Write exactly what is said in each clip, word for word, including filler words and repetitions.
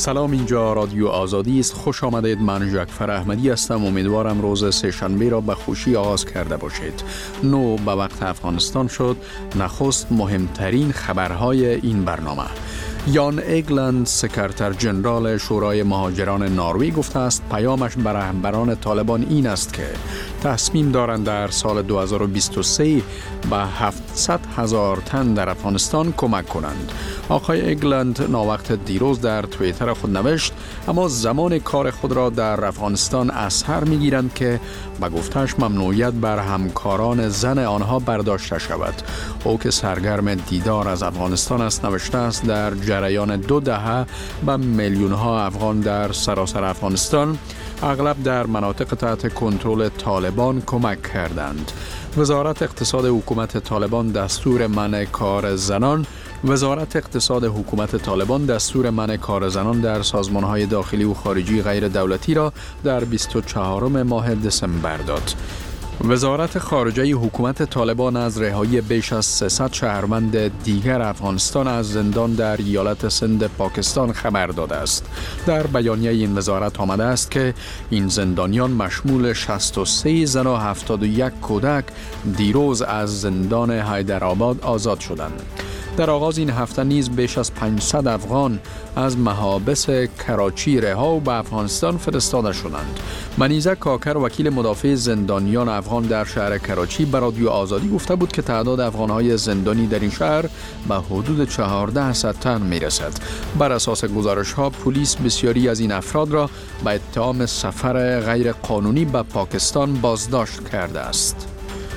سلام، اینجا رادیو آزادی است. خوش آمدید. من جعفر احمدی هستم. امیدوارم روز سه‌شنبه را به خوشی آغاز کرده باشید. نو به وقت افغانستان شد. نخست مهمترین خبرهای این برنامه. یان ایگلند، سکرتر جنرال شورای مهاجران نروژ، گفته است پیامش بر رهبران طالبان این است که تصمیم دارند در سال دو هزار و بیست و سه به هفتصد هزار تن در افغانستان کمک کنند. آقای ایگلند ناوقت دیروز در توییتر خود نوشت اما زمان کار خود را در افغانستان از سر می‌گیرند که به گفته‌اش ممنوعیت بر همکاران زن آنها برداشته شود. او که سرگرم دیدار از افغانستان است نوشته است در جریان دو دهه به میلیون‌ها افغان در سراسر افغانستان، اغلب در مناطق تحت کنترل طالبان، کمک کردند. وزارت اقتصاد حکومت طالبان دستور منع کار زنان وزارت اقتصاد حکومت طالبان دستور منع کار زنان در سازمان‌های داخلی و خارجی غیر دولتی را در بیست و چهارم ماه دسامبر داد. وزارت خارجه حکومت طالبان از رهایی بیش از سیصد شهروند دیگر افغانستان از زندان در ایالت سند پاکستان خبر داده است. در بیانیه این وزارت آمده است که این زندانیان مشمول شصت و سه زن و هفتاد و یک کودک دیروز از زندان حیدرآباد آزاد شدند. در آغاز این هفته نیز بیش از پانصد افغان از محابس کراچی رها و به افغانستان فرستاده شدند. منیزه کاکر، وکیل مدافع زندانیان افغان در شهر کراچی، به رادیو آزادی گفته بود که تعداد افغان‌های زندانی در این شهر به حدود چهارده تن می‌رسد. بر اساس گزارش‌ها پلیس بسیاری از این افراد را به اتهام سفر غیر قانونی به پاکستان بازداشت کرده است.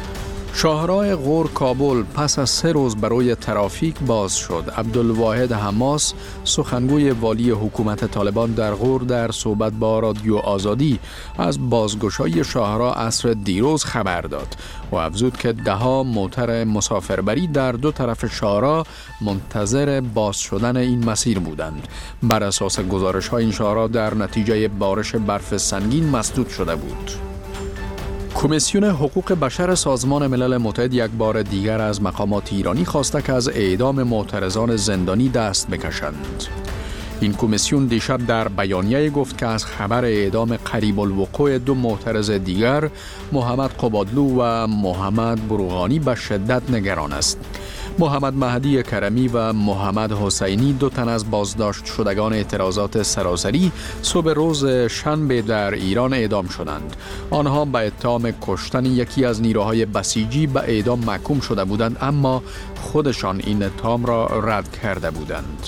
شاهراه غور کابل پس از سه روز برای ترافیک باز شد. عبدالواحد حماس، سخنگوی والی حکومت طالبان در غور، در صحبت با رادیو آزادی از بازگشایی شاهراه عصر دیروز خبر داد و افزود که ده‌ها موتر مسافربری در دو طرف شاهراه منتظر باز شدن این مسیر بودند. بر اساس گزارش‌ها این شاهراه در نتیجه بارش برف سنگین مسدود شده بود. کمیسیون حقوق بشر سازمان ملل متحد یک بار دیگر از مقامات ایرانی خواسته که از اعدام معترضان زندانی دست بکشند. این کمیسیون دیشب در بیانیه گفت که از خبر اعدام قریب الوقوع دو معترض دیگر، محمد قبادلو و محمد بروغانی، به شدت نگران است. محمد مهدی کرمی و محمد حسینی، دو تن از بازداشت شدگان اعتراضات سراسری، صبح روز شنبه در ایران اعدام شدند. آنها به اتهام کشتن یکی از نیروهای بسیجی به اعدام محکوم شده بودند، اما خودشان این اتهام را رد کرده بودند.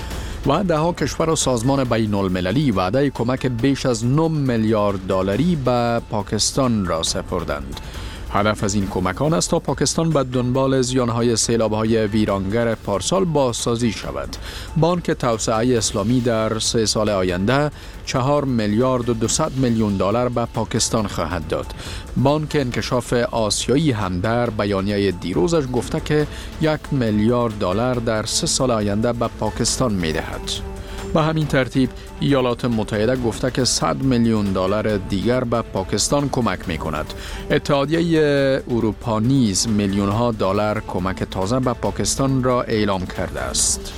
و ده‌ها کشور و سازمان بین المللی وعده کمک بیش از نه میلیارد دلاری به پاکستان را سپردند. هدف از این کمکان است تا پاکستان به دنبال زیانهای سیلاب‌های ویرانگر پارسال بازسازی شود. بانک توسعه اسلامی در سه سال آینده چهار میلیارد و دویست میلیون دلار به پاکستان خواهد داد. بانک انکشاف آسیایی هم در بیانیه دیروزش گفته که یک میلیارد دلار در سه سال آینده به پاکستان می‌دهد. به همین ترتیب ایالات متحده گفته که صد میلیون دلار دیگر به پاکستان کمک می‌کند. اتحادیه اروپا نیز میلیون‌ها دلار کمک تازه به پاکستان را اعلام کرده است.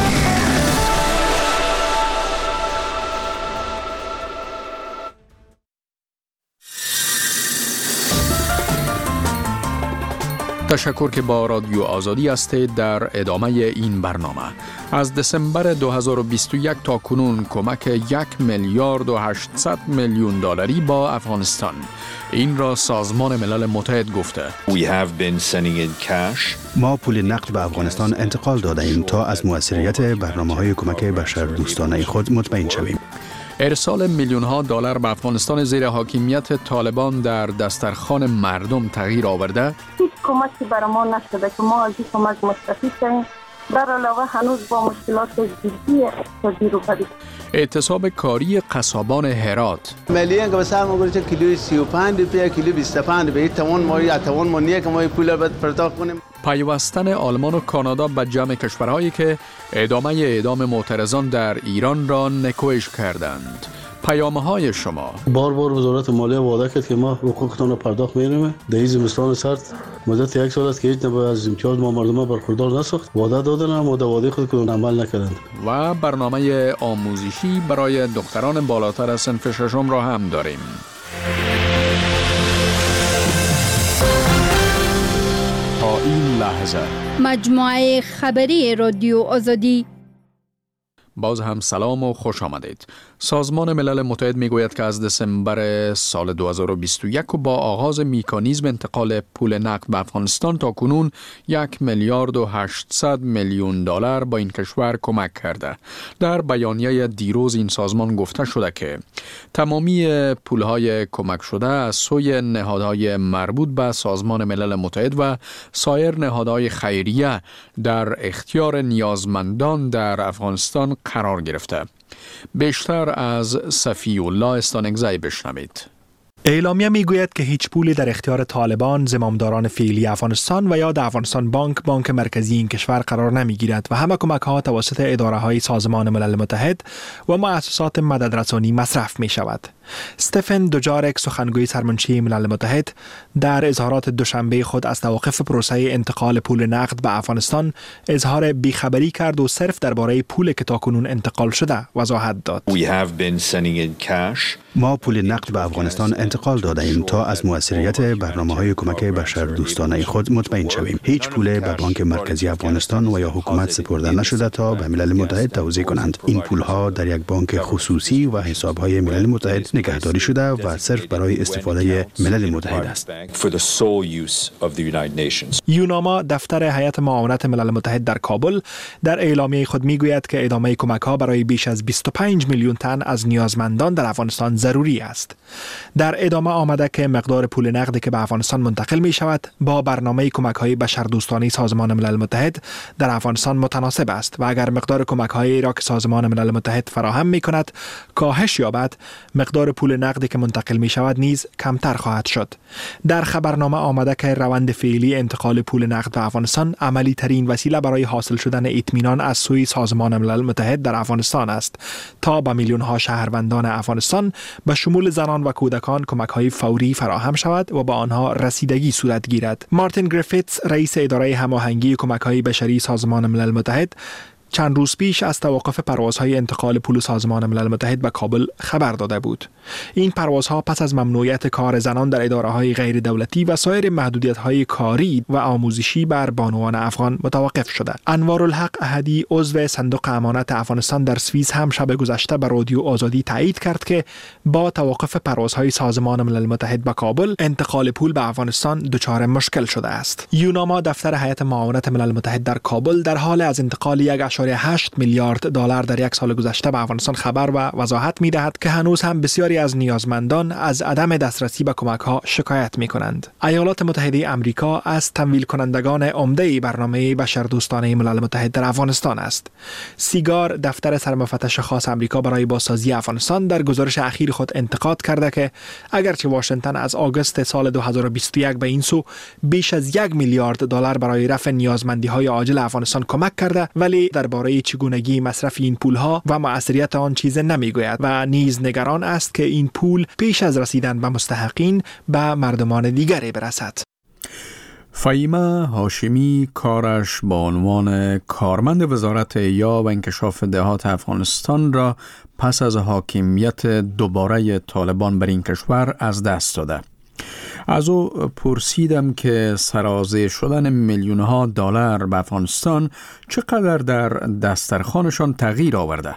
تشکر که با رادیو آزادی هستید. در ادامه این برنامه، از دسامبر دو هزار و بیست و یک تا کنون کمک یک میلیارد و هشتصد میلیون دلاری با افغانستان. این را سازمان ملل متحد گفته. We have been sending in cash. ما پول نقد به افغانستان انتقال داده ایم تا از موثریت برنامه‌های کمک بشر دوستانه خود مطمئن شویم. ارسال میلیون ها دلار به افغانستان زیر حاکمیت طالبان در دسترخوان مردم تغییر آورده؟ هیچ کمکی برای ما نشده که ما از این کمک مستفید شویم. در علاوه هنوز با مشکلات جدی اقتصادی روبرو. اعتصاب کاری قصابان هرات. ملیه که مثلا ما گفتیم کیلو سی و پنج روپیه، کیلو بیست و پنج به توان ما یا توان ما نیه که ما پول رو پرداخت کنیم. پیوستن آلمان و کانادا به جمع کشورهایی که ادامه اعدام معترضان در ایران را نکوهش کردند. پیام‌های شما. بار بار وزارت مالیه وعده کرد که ما حقوقتون رو پرداخت می‌کنیم. در این زمستان سرد مدت یک سال است که هیچ نوع از امتیاز ما مردم برخوردار نساخت. وعده دادن اما در وعده خود کدوم عمل نکردند. و برنامه آموزشی برای دختران بالاتر از صنف ششم را هم داریم. تا این لحظه مجموعه خبری رادیو آزادی. باز هم سلام و خوش آمدید. سازمان ملل متحد میگوید که از دسامبر سال دو هزار و بیست و یک و با آغاز میکانیزم انتقال پول نقد به افغانستان تا کنون یک میلیارد و هشتصد میلیون دلار با این کشور کمک کرده. در بیانیه دیروز این سازمان گفته شده که تمامی پولهای کمک شده از سوی نهادهای مربوط به سازمان ملل متحد و سایر نهادهای خیریه در اختیار نیازمندان در افغانستان قرار گرفته. بیشتر از صفی الله استانگزی بشنوید. اعلامیه میگوید که هیچ پولی در اختیار طالبان، زمامداران فعلی افغانستان و یا در افغانستان بانک بانک مرکزی این کشور قرار نمیگیرد و همه کمک ها توسط اداره های سازمان ملل متحد و مؤسسات مددرسانی مصرف می شود. استفن دوجارک، سخنگوی سرمنشی ملل متحد، در اظهارات دوشنبه خود از توقف پروسه انتقال پول نقد به افغانستان اظهار بیخبری کرد و صرف درباره پول که تاکنون انتقال شده وضاحت داد. We have been sending in cash. ما پول نقد به افغانستان انتقال داده ایم تا از موثریت برنامه‌های کمک بشردوستانه خود مطمئن شویم. هیچ پول به بانک مرکزی افغانستان و یا حکومت سپرده نشده تا به ملل متحد توزیع کنند. این پولها در یک بانک خصوصی و حساب‌های ملل متحد نگهداری شده و صرف برای استفاده ملل متحد است. یوناما، دفتر هیئت معاونت ملل متحد در کابل، در اعلامیه خود میگوید که ادامه کمک‌ها برای بیش از بیست و پنج میلیون تن از نیازمندان در افغانستان ضروری است. در ادامه آمده که مقدار پول نقدی که به افغانستان منتقل می شود با برنامه کمک‌های بشردوستانه سازمان ملل متحد در افغانستان متناسب است و اگر مقدار کمک‌های را که سازمان ملل متحد فراهم می کند کاهش یابد، مقدار پول نقدی که منتقل می شود نیز کمتر خواهد شد. در خبرنامه آمده که روند فعلی انتقال پول نقد به افغانستان عملی ترین وسیله برای حاصل شدن اطمینان از سوی سازمان ملل متحد در افغانستان است تا به میلیون ها شهروندان افغانستان به شمول زنان و کودکان کمک‌های فوری فراهم شود و با آنها رسیدگی صورت گیرد. مارتین گریفیتس، رئیس اداره هماهنگی کمک‌های بشری سازمان ملل متحد، چند روز پیش از توقف پروازهای انتقال پول سازمان ملل متحد به کابل خبر داده بود. این پروازها پس از ممنوعیت کار زنان در اداره‌های غیر دولتی و سایر محدودیت‌های کاری و آموزشی بر بانوان افغان متوقف شده. انوارالحق احدی، عضو صندوق امانت افغانستان در سوئیس، هم شب گذشته به رادیو آزادی تایید کرد که با توقف پروازهای سازمان ملل متحد به کابل، انتقال پول به افغانستان دچار مشکل شده است. یوناما، دفتر هیئت معاونت ملل متحد در کابل، در حال از انتقال یک و هشت میلیارد دلار در یک سال گذشته به افغانستان خبر و وضاحت می‌دهد که هنوز هم بسیاری از نیازمندان از عدم دسترسی به کمک‌ها شکایت می‌کنند. ایالات متحده آمریکا از تمویل کنندگان عمده برنامه بشردوستانه ملل متحد در افغانستان است. سیگار، دفتر سرمفتش خاص آمریکا برای بازسازی افغانستان، در گزارش اخیر خود انتقاد کرده که اگرچه واشنگتن از آگوست سال دو هزار و بیست و یک به این سو بیش از یک میلیارد دلار برای رفع نیازمندی‌های عاجل افغانستان کمک کرده، ولی درباره چگونگی مصرف این پولها و مؤثریت آن چیز نمیگوید و نیز نگران است که این پول پیش از رسیدن به مستحقین به مردمان دیگری برسد. فهیمه هاشمی کارش با عنوان کارمند وزارت احیا و انکشاف دهات افغانستان را پس از حاکمیت دوباره طالبان بر این کشور از دست داده. از او پرسیدم که سرازیر شدن میلیون ها دلار به افغانستان چقدر در دسترخوانشان تغییر آورده؟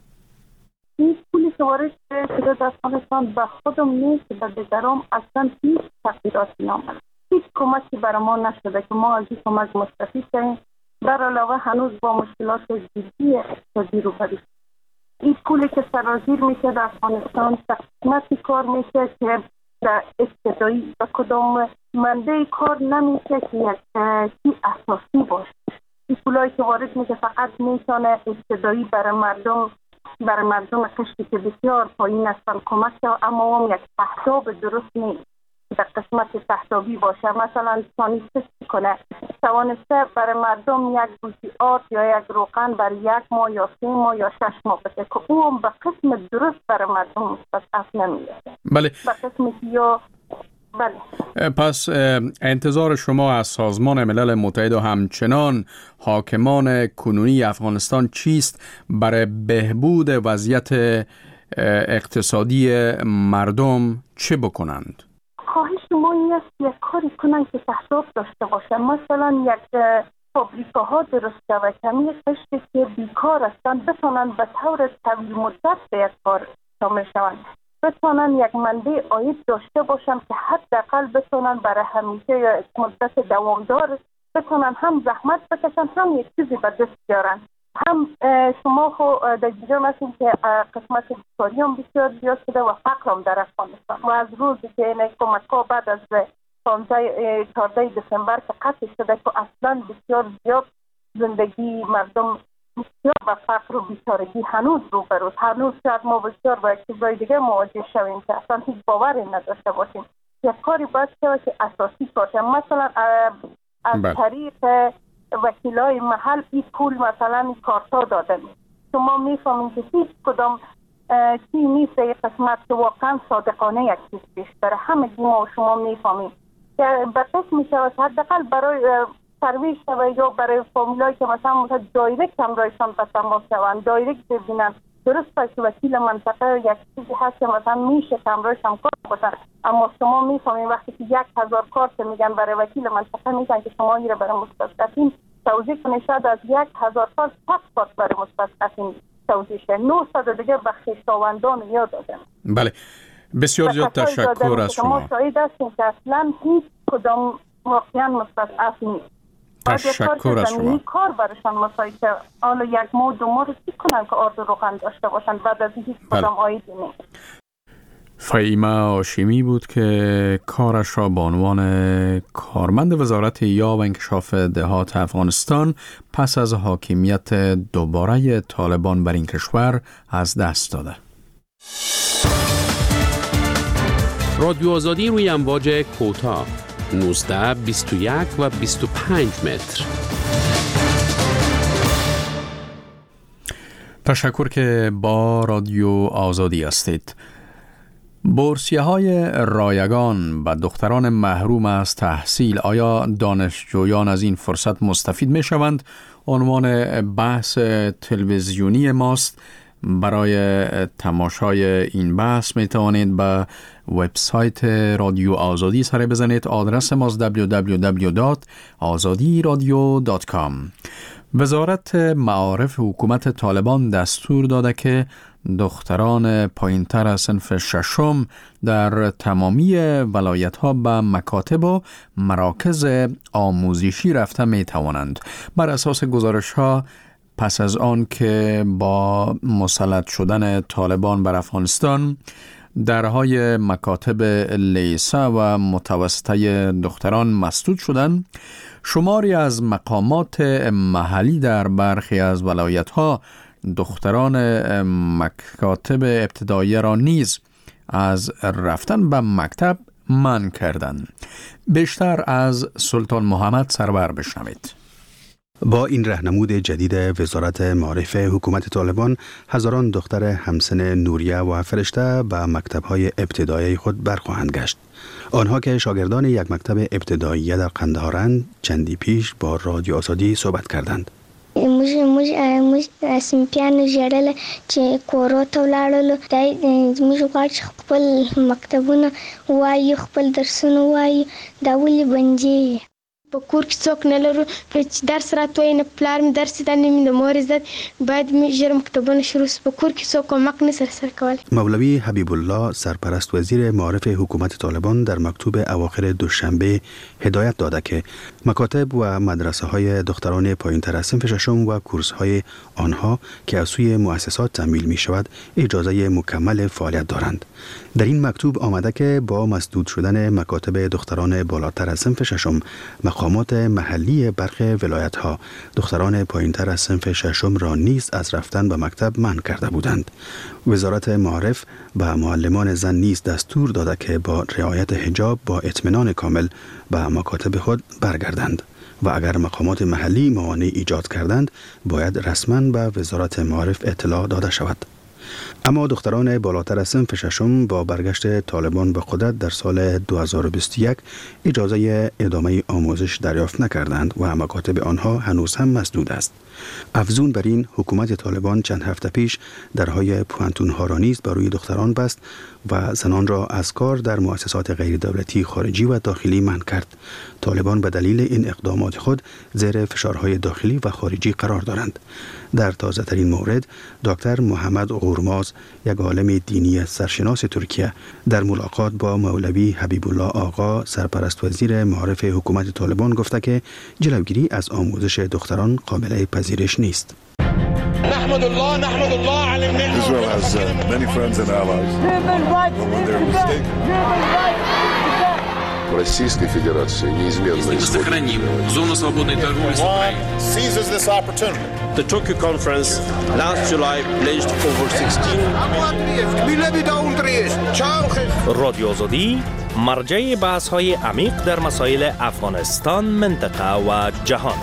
این پولی که وارد شده در افغانستان به خودم نیست، به دیگران اصلا هیچ تغییراتی نامد. هیچ کمکی برای ما نشده که ما از این کمک مستفید شدیم. در علاوه هنوز با مشکلات جدی اقتصادی روبرو. این پولی که سرازیر میشه در افغانستان تقسیماتی کار میشه که در ابتدایی به کدام منده کار نمیشه که یک اساسی باشه. این پولایی که وارد میشه فقط میتونه ابتدایی برای مردم برای مردم کشتی که بسیار پایین هستن کمک کنه، اما هم یک اهداف درست نیست. در قسمت تحتابی باشه، مثلا توانسته کنه توانسته برای مردم یک بوسی آرد یا یک روغن برای یک ماه یا سه ماه یا شش ماه بده که او هم به قسم درست برای مردم مستضعف نمیده. بله. به قسمی که یا بله. پس انتظار شما از سازمان ملل متحد و همچنان حاکمان کنونی افغانستان چیست برای بهبود وضعیت اقتصادی مردم چه بکنند؟ خواهش ما این است یک کاری کنند که تحصیل داشته باشه، مثلا یک فابریکاها درست شود کمی قشتی که بیکار هستند بتونند به طور طویل مدت به یک کار شامل شوند، بتونن یک منبع عاید داشته باشن که حداقل بتونن برای همیشه یا مدت دوامدار بتونن هم زحمت بکشن هم یک چیزی به دست بیارن. هم شما خو در جریان هستین که قسمت بیکاری هم بسیار زیاد شده و فقر هم در افغانستان و از روزی که این کمک‌ها بعد از چهاردهم دسامبر که قطع شده که اصلا بسیار زیاد زندگی مردم بسیار و فقر و بیچارگی هنوز رو بروز، هنوز شاید ما بسیار با یک چیزای دیگه مواجه شویم که اصلا هیچ باوری نداشته باشیم. یک کاری باید شود که اساسی باشه، مثلا از طریق وکیلای محل این پول مثلا کارتا دادن. شما میفهمین که هیچ کدام چی نیست یک قسمت که واقعا صادقانه یک چیز پیش داره. همه ما و شما میفهمیم که به قسم میشود حداقل برای سرویس شوه یا برای فامیلایی که مثلا مثلا دایرکت هم رایشان به تماس شوند، دایرکت ببینن. درست که وکیل منطقه یک چیزی هست که مثلا میشه که همراهش هم کار باشن، اما شما میفهمین وقتی که یک هزار کارت میگن برای وکیل منطقه میگن که شما این رو برای مستضعفین توضیح کنید، شاید از یک هزار کارت پس کارت برای مستضعفین توضیح شه، نهصد دیگه به خویشاوندان یاد دادن. بله، بسیار زیاد تشکر از شما. ما شاهد هستیم که اصلا هیچ کدام واقعا مستضعف نیست. تشکر از شما. کار برشان مسایی که حالا یک ماه دو ماه رو چی کنن که آرد روغن داشته باشن بعد از هیچ کدام عایدی نیست. فهیمه هاشمی بود که کارش را به عنوان کارمند وزارت یا و انکشاف دهات افغانستان پس از حاکمیت دوباره طالبان بر این کشور از دست داده. رادیو آزادی روی امواج کوتاه نوزده بیست و یک و بیست و پنج متر. تشکر که با رادیو آزادی هستید. بورسیه های رایگان و دختران محروم از تحصیل، آیا دانشجویان از این فرصت مستفید می شوند؟ عنوان بحث تلویزیونی ماست. برای تماشای این بحث می توانید به وبسایت رادیو آزادی سر بزنید. آدرس ماست دبلیو دبلیو دبلیو دات آزادی رادیو دات کام. وزارت معارف حکومت طالبان دستور داده که دختران پایینتر از صنف ششم در تمامی ولایت‌ها به مکاتب و مراکز آموزشی رفته می توانند. بر اساس گزارش‌ها پس از آن که با مسلط شدن طالبان بر افغانستان درهای مکاتب لیسه و متوسطه دختران مسدود شدند، شماری از مقامات محلی در برخی از ولایت‌ها دختران مکاتب ابتدایی را نیز از رفتن به مکتب منع کردند. بیشتر از سلطان محمد سرور بشنوید. با این راهنمود جدید وزارت معارف حکومت طالبان، هزاران دختر همسن نوریه و فرشته به مکتب‌های ابتدایی خود برخواهند گشت. آنها که شاگردان یک مکتب ابتدایی در قندهارند، چندی پیش با رادیو آزادی صحبت کردند. موږ موږ موږ سیمپیانو ژړل چې کورو ته ولاړلو دای موږ غواړو چې خپل مکتبونه وایو، خپل درسونه وایو، دا ولې بندي په کور کې څوک نه لرو چې درس راته وایي، نه پلار مې درس زده نه مې د مور زده، باید مې ژر مکتبونه شروع شي، په کور کې څوک کمک نه سره سره کولی. مولوی حبیب الله سرپرست وزیر معارف حکومت طالبان در مکتوب اواخر دوشنبه هدایت داده که مکاتب و مدرسه های دختران پایین‌تر از صنف ششم و کورس های آنها که از سوی مؤسسات تمویل می شود اجازه مکمل فعالیت دارند. در این مکتوب آمده که با مسدود شدن مکاتب دختران بالاتر از صنف ششم، مقامات محلی برخی ولایت‌ها دختران پایین‌تر از صنف ششم را نیز از رفتن به مکتب منع کرده بودند. وزارت معارف به معلمان زن نیز دستور داده که با رعایت حجاب با اطمینان کامل به مکاتب خود برگردند و اگر مقامات محلی موانع ایجاد کردند باید رسما به وزارت معارف اطلاع داده شود. اما دختران بالاتر از صنف ششم با برگشت طالبان به قدرت در سال دو هزار و بیست و یک اجازه ادامه آموزش دریافت نکردند و مکاتب آنها هنوز هم مسدود است. افزون بر این، حکومت طالبان چند هفته پیش درهای پوانتون‌ها را نیز برای دختران بست و زنان را از کار در مؤسسات غیر دولتی خارجی و داخلی منع کرد. طالبان به دلیل این اقدامات خود زیر فشارهای داخلی و خارجی قرار دارند. در تازه ترین مورد، دکتر محمد غورماز، یک عالم دینی سرشناس ترکیه، در ملاقات با مولوی حبیب الله آقا، سرپرست وزیر معارف حکومت طالبان، گفته که جلوگیری از آموزش دختران قابل پذیرش نیست. نحمد الله نحمد الله على النعمة. Israel has uh, many friends and allies. When they're mistaken. Российской Федерации неизменно сохраним зону свободной торговли с Украиной. Seizes this opportunity. The Tokyo conference last July pledged over sixteen. رادیو آزادی مرجع بحث‌های عمیق در مسائل افغانستان، منطقه و جهان.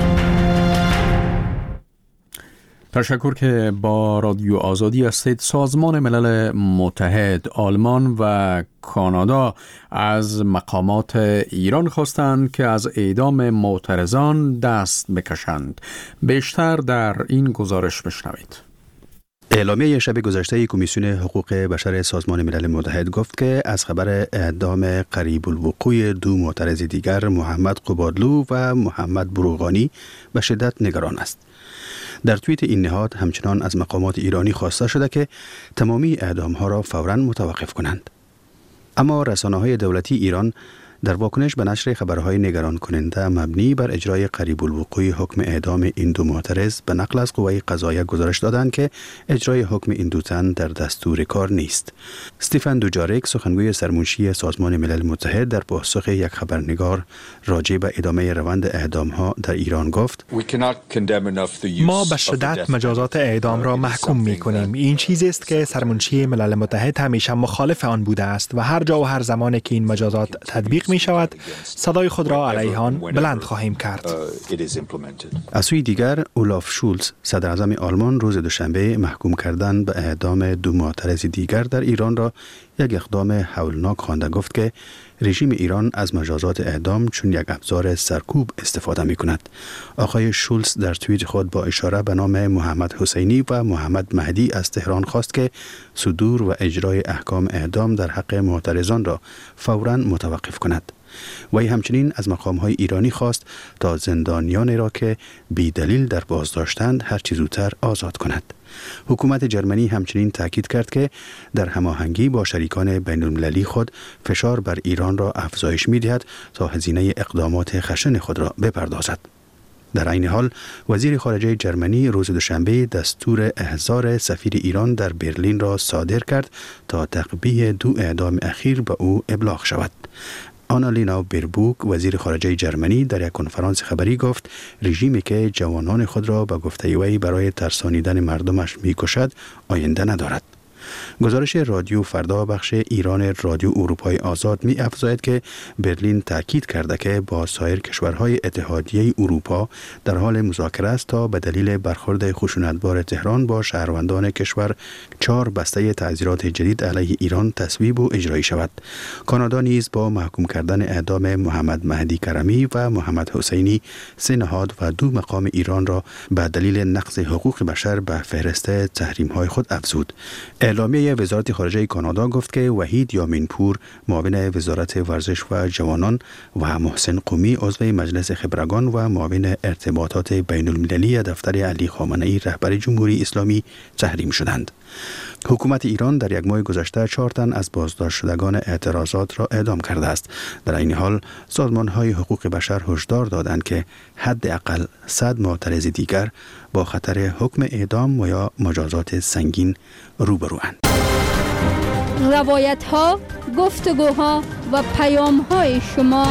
تشکر که با رادیو آزادی هستید. سازمان ملل متحد، آلمان و کانادا از مقامات ایران خواستند که از اعدام معترضان دست بکشند. بیشتر در این گزارش بشنوید. اعلامیه شب گذشته کمیسیون حقوق بشر سازمان ملل متحد گفت که از خبر اعدام قریب الوقوع دو معترض دیگر، محمد قبادلو و محمد بروغانی، به شدت نگران است. در توییت این نهاد همچنان از مقامات ایرانی خواسته شده که تمامی اعدام‌ها را فوراً متوقف کنند. اما رسانه‌های دولتی ایران در واکنش به نشر خبرهای نگران کننده مبنی بر اجرای قریب الوقوع حکم اعدام این دو معترض به نقل از قوه قضاییه گزارش دادند که اجرای حکم این دو تن در دستور کار نیست. استیفن دوجاریک، سخنگوی سرمنشی سازمان ملل متحد، در پاسخ یک خبرنگار راجع به ادامه روند اعدام‌ها در ایران گفت: ما به شدت مجازات اعدام را محکوم می‌کنیم. این چیزی است که سرمنشی ملل متحد همیشه مخالف آن بوده است و هر جا و هر زمانی که این مجازات تطبیق می شود صدای خود را علیه آن بلند خواهیم کرد. از سوی دیگر، اولاف شولز، صدر اعظم آلمان، روز دوشنبه محکوم کردن به اعدام دو معترض دیگر در ایران را یک اقدام هولناک خوانده. گفت که رژیم ایران از مجازات اعدام چون یک ابزار سرکوب استفاده می کند. آقای شولز در توییت خود با اشاره به نام محمد حسینی و محمد مهدی از تهران خواست که صدور و اجرای احکام اعدام در حق معترضان را فوراً متوقف کند. وی همچنین از مقام‌های ایرانی خواست تا زندانیانی را که بی دلیل در بازداشتند هر چه زودتر آزاد کند. حکومت جرمنی همچنین تاکید کرد که در هماهنگی با شریکان بین المللی خود فشار بر ایران را افزایش می‌دهد تا هزینه اقدامات خشن خود را بپردازد. در این حال، وزیر خارجه جرمنی روز دوشنبه دستور احضار سفیر ایران در برلین را صادر کرد تا تقبیح دو اعدام اخیر به او ابلاغ شود. آنالینا بیربوک، وزیر خارجه جرمنی، در یک کنفرانس خبری گفت رژیمی که جوانان خود را به گفته وی برای ترسانیدن مردمش می‌کشد آینده ندارد. گزارش رادیو فردا بخش ایران رادیو اروپای آزاد می افزاید که برلین تاکید کرده که با سایر کشورهای اتحادیه اروپا در حال مذاکره است تا به دلیل برخورد خشونتبار تهران با شهروندان کشور چهار بسته تعزیرات جدید علیه ایران تصویب و اجرایی شود. کانادا نیز با محکوم کردن اعدام محمد مهدی کرمی و محمد حسینی سه نهاد و دو مقام ایران را به دلیل نقض حقوق بشر به فهرست تحریم‌های خود افزود. اعلامیه وزارت خارجه کانادا گفت که وحید یامینپور، معاون وزارت ورزش و جوانان، و محسن قومی، عضو مجلس خبرگان و معاون ارتباطات بین المللی دفتر علی خامنه‌ای رهبر جمهوری اسلامی تحریم شدند. حکومت ایران در یک ماه گذشته چهار تن از بازداشت شدگان اعتراضات را اعدام کرده است. در این حال سازمان‌های حقوق بشر هشدار دادند که حداقل صد معترض دیگر با خطر حکم اعدام و یا مجازات سنگین روبروند. روایت ها، گفتگوها و پیام های شما.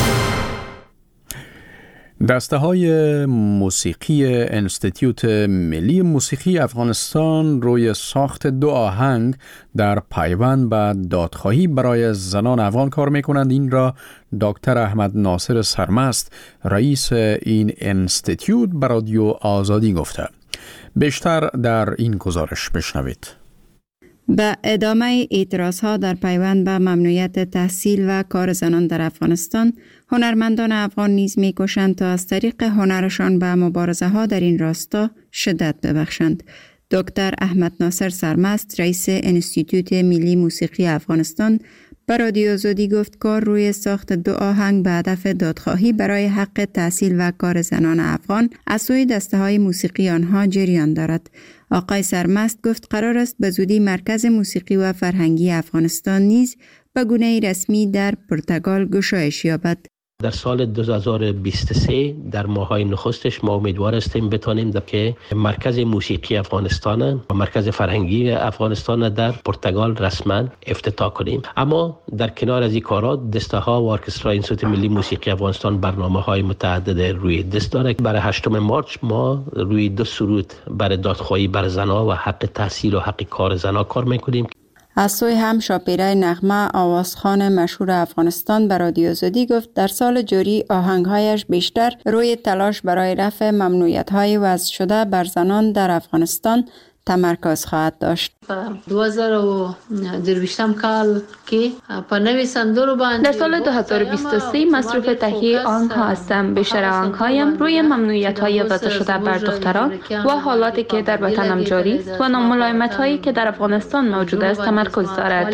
دسته های موسیقی انستیتیوت ملی موسیقی افغانستان روی ساخت دو آهنگ در پیوند به دادخواهی برای زنان افغان کار میکنند. این را دکتر احمد ناصر سرمست، رئیس این انستیتیوت، به رادیو آزادی گفته. بیشتر در این گزارش بشنوید. به ادامه اعتراضها در پیوند به ممنوعیت تحصیل و کار زنان در افغانستان، هنرمندان افغان نیز می‌کوشند تا از طریق هنرشان به مبارزه ها در این راستا شدت ببخشند. دکتر احمد ناصر سرمست، رئیس انستیتیوت ملی موسیقی افغانستان، به رادیو آزادی گفت کار روی ساخت دو آهنگ به هدف دادخواهی برای حق تحصیل و کار زنان افغان از سوی دسته‌های موسیقی آنها جریان دارد. آقای سرمست گفت قرار است به زودی مرکز موسیقی و فرهنگی افغانستان نیز به گونه رسمی در پرتغال گشایش یابد. در سال دو هزار و بیست و سه در ماهای نخستش ما امیدوار هستیم بتانیم که مرکز موسیقی افغانستان و مرکز فرهنگی افغانستان در پرتغال رسما افتتاح کنیم. اما در کنار از این کارات دسته ها و ارکسترای انستیتوت ملی موسیقی افغانستان برنامه های متعدد روی دست داره. برای هشتم مارچ ما روی دو سرود برای دادخواهی بر زنها و حق تحصیل و حق کار زنها کار میکنیم. از سوی هم شاپیره نغمه آوازخوان مشهور افغانستان به رادیو آزادی گفت در سال جاری آهنگهایش بیشتر روی تلاش برای رفع ممنوعیت‌های وضع شده بر زنان در افغانستان تمرکز خواهد داشت. دو هزار و درویشتم کال که په نوی سندرو باندې در سال دو هزار و بیست و سه مصروف تهیه آهنگ‌ها هستم. بیشتر آهنگ‌هایم روی ممنوعیت‌های وضع شده بر دختران و حالاتی که در وطنم جاری است و ناملایمت‌هایی که در افغانستان موجود است تمرکز دارد.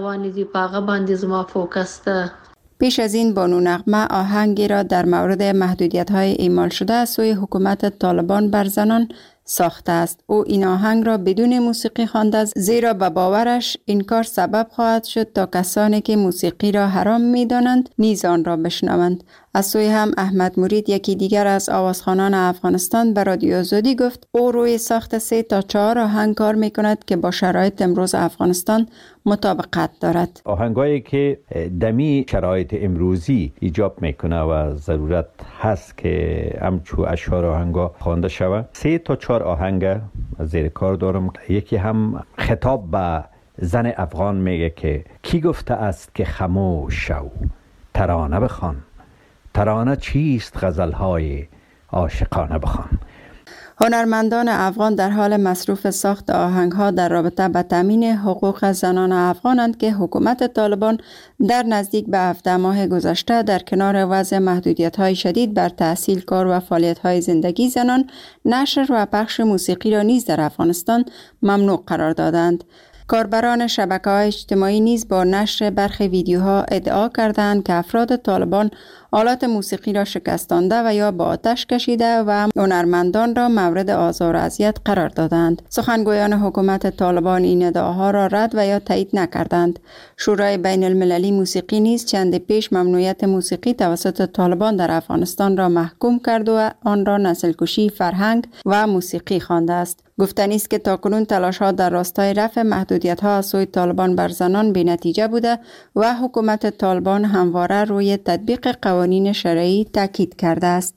پیش از این بانو نغمه آهنگی را در مورد محدودیت‌های اعمال شده از سوی حکومت طالبان بر زنان ساخته است. او این آهنگ را بدون موسیقی خوانده است زیرا به باورش این کار سبب خواهد شد تا کسانی که موسیقی را حرام می‌دانند نیز آن را بشنوند. از سوی هم احمد مرید، یکی دیگر از آوازخوانان افغانستان، به رادیو آزادی گفت او روی ساخت سه تا چهار آهنگ کار می‌کند که با شرایط امروز افغانستان مطابقت دارد. آهنگایی که دمی شرایط امروزی ایجاب میکنه و ضرورت هست که همچو اشعار آهنگا خوانده شود. سه تا چهار آهنگ زیر کار دارم. یکی هم خطاب به زن افغان میگه که کی گفته است که خاموش شو، ترانه بخوان. ترانه چیست؟ غزل‌های عاشقانه بخوان. هنرمندان افغان در حال مصروف ساخت آهنگ‌ها در رابطه با تامین حقوق زنان افغانند که حکومت طالبان در نزدیک به هفده ماه گذشته در کنار وضع محدودیت‌های شدید بر تحصیل، کار و فعالیت‌های زندگی زنان، نشر و پخش موسیقی را نیز در افغانستان ممنوع قرار دادند. کاربران شبکه‌های اجتماعی نیز با نشر برخی ویدیوها ادعا کردند که افراد طالبان آلات موسیقی را شکستانده و یا با آتش کشیده و هنرمندان را مورد آزار و اذیت قرار دادند. سخنگویان حکومت طالبان این ادعاها را رد و یا تایید نکردند. شورای بین المللی موسیقی نیز چند پیش ممنوعیت موسیقی توسط طالبان در افغانستان را محکوم کرد و آن را نسل‌کشی فرهنگ و موسیقی خوانده است. گفتنی است که تاکنون تلاش‌ها در راستای رفع محدودیت‌ها از سوی طالبان بر زنان بی‌نتیجه بوده و حکومت طالبان همواره روی تطبیق قوانین شرعی تاکید کرده است.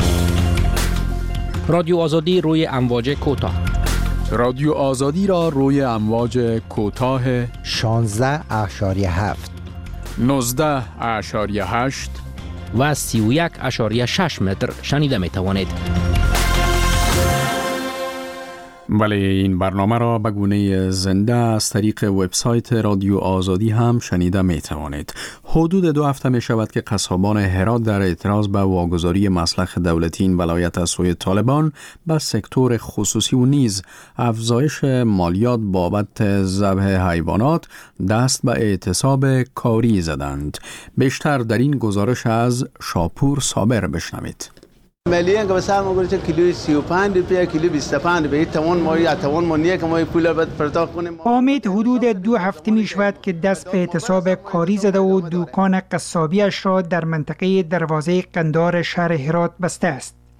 رادیو آزادی روی امواج کوتاه. رادیو آزادی را روی امواج کوتاه شانزده اشاریه هفت، نوزده اشاریه هشت و سی و یک اشاریه شش متر شنیده می توانید. بله، این برنامه را به گونه زنده از طریق وبسایت رادیو آزادی هم شنیده می توانید. حدود دو هفته می شود که قصابان هرات در اعتراض به واگذاری مسلخ دولتی این ولایت از سوی طالبان به سکتور خصوصی و نیز افزایش مالیات بابت ذبح حیوانات دست به اعتصاب کاری زدند. بیشتر در این گزارش از شاپور صابر بشنوید. ملیه که بسر ما گوشه کیلوی سی و پنج روپیه، کیلو بیست و پنج روپیه. توان ما یا توان ما نیه که ما پول باید پرداخت کنیم. امید حدود دو هفته می شود که دست به اعتصاب کاری زده و دکان قصابیش را در منطقه دروازه قندار شهر هرات بسته است.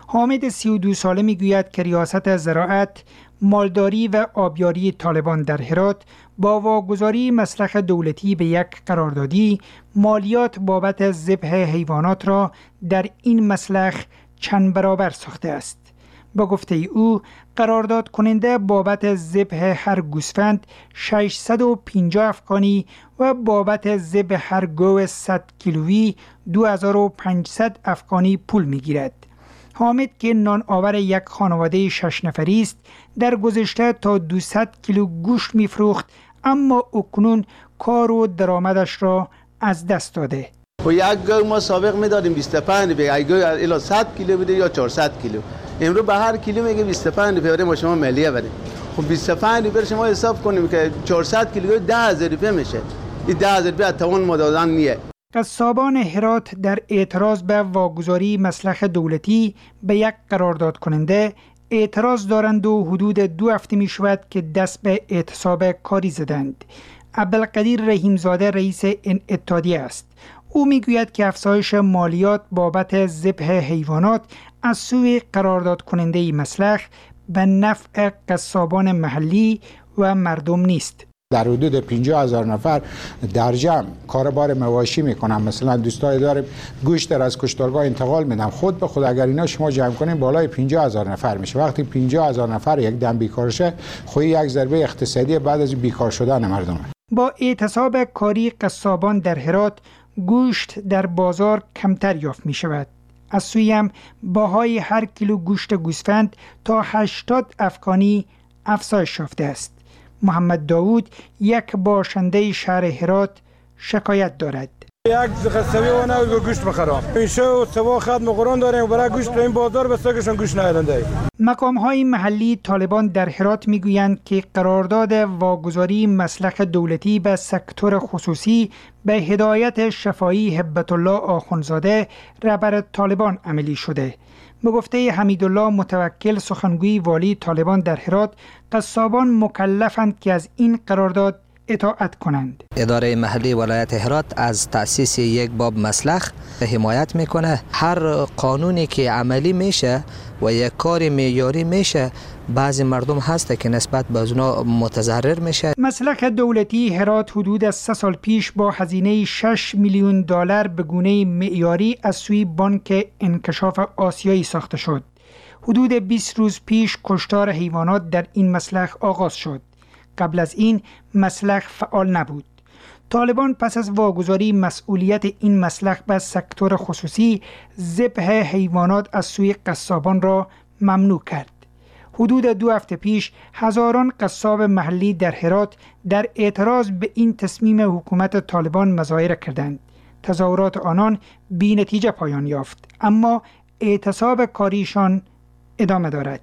حامد سی و دو ساله میگوید که ریاست زراعت، مالداری و آبیاری طالبان در هرات با واگذاری مسلخ دولتی به یک قراردادی مالیات بابت ذبح حیوانات را در این مسلخ چند برابر ساخته است. با گفته او قرارداد کننده بابت ذبح هر گوسفند ششصد و پنجاه افغانی و بابت ذبح هر گوز صد کیلویی دو هزار و پانصد افغانی پول میگیرد. حامد که نان آور یک خانواده شش نفری است در گذشته تا دویست کیلو گوشت میفروخت، اما اکنون کار و درآمدش را از دست داده. و یک گو ما سابق میدادیم بیست و پنج روپیه، یک گو الی صد کیلو بده یا چهارصد کیلو. امروز به هر کیلو میگه بیست و پنج روپیه ما شما ملیه بده. خب بیست و پنج روپیه شما حساب کنیم که چهارصد کیلو ده هزار روپیه میشه. این ده هزار روپیه توان ما دادن نیه. قصابان هرات در اعتراض به واگذاری مسلخ دولتی به یک قرارداد کننده اعتراض دارند و حدود دو هفته می شود که دست به اعتصاب کاری زدند. عبدالقدیر رحیمزاده رئیس این اتحادیه است. او میگوید که افزایش مالیات بابت ذبح حیوانات از سوی قرارداد کننده مسلخ به نفع قصابان محلی و مردم نیست. در حدود پنجاه هزار نفر در جمع کاربار مواشی میکنن. مثلا دوستای داره گوشت در از کشتارگاه انتقال میدن، خود به خود اگر اینا شما جمع کنین بالای پنجاه هزار نفر میشه. وقتی پنجاه هزار نفر یک دم بیکار شه، خود یک ضربه اقتصادی بعد از بیکار شدن مردم. با اعتصاب کاری قصابان در هرات گوشت در بازار کمتر یافت می شود. از سوی هم باهای هر کیلو گوشت گوسفند تا هشتاد افغانی افزایش یافته است. محمد داوود یک باشنده شهر هرات شکایت دارد. یک قصبی و نه گوشت بخرم. این شو سوا خدمت قرآن داریم برای گوشت این بازار بسازشون گوشت نیارنده. مقام‌های محلی طالبان در هرات میگویند که قرارداد واگذاری مسلخ دولتی به سکتور خصوصی به هدایت شفایی هبت الله آخونزاده رهبر طالبان عملی شده. به گفته حمیدالله متوکل سخنگوی والی طالبان در هرات، قصابان مکلفند که از این قرارداد اطاعت کنند. اداره محلی ولایت هرات از تأسیس یک باب مسلخ حمایت میکنه. هر قانونی که عملی میشه و یک کار معیاری میشه، بعضی مردم هسته که نسبت به اونا متضرر میشه. مسلخ دولتی هرات حدود از سه سال پیش با هزینه شش میلیون دلار به گونه معیاری از سوی بانک انکشاف آسیایی ساخته شد. حدود بیست روز پیش کشتار حیوانات در این مسلخ آغاز شد. قبل از این مسلخ فعال نبود. طالبان پس از واگذاری مسئولیت این مسلخ به سکتور خصوصی، ذبح حیوانات از سوی قصابان را ممنوع کرد. حدود دو هفته پیش هزاران قصاب محلی در هرات در اعتراض به این تصمیم حکومت طالبان مظاهره کردند. تظاهرات آنان بی نتیجه پایان یافت، اما اعتصاب کاریشان ادامه دارد.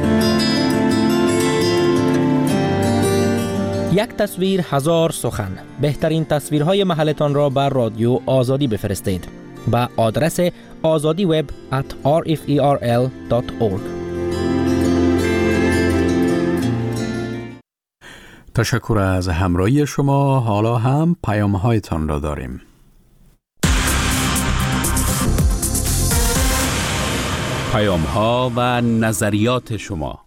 یک تصویر هزار سخن. بهترین تصویرهای محلتان را بر رادیو آزادی بفرستید با آدرس آزادی وب ات آر اف ای آر ال دات اورگ. تشکر از همراهی شما. حالا هم پیام هایتان را داریم. پیام ها و نظریات شما.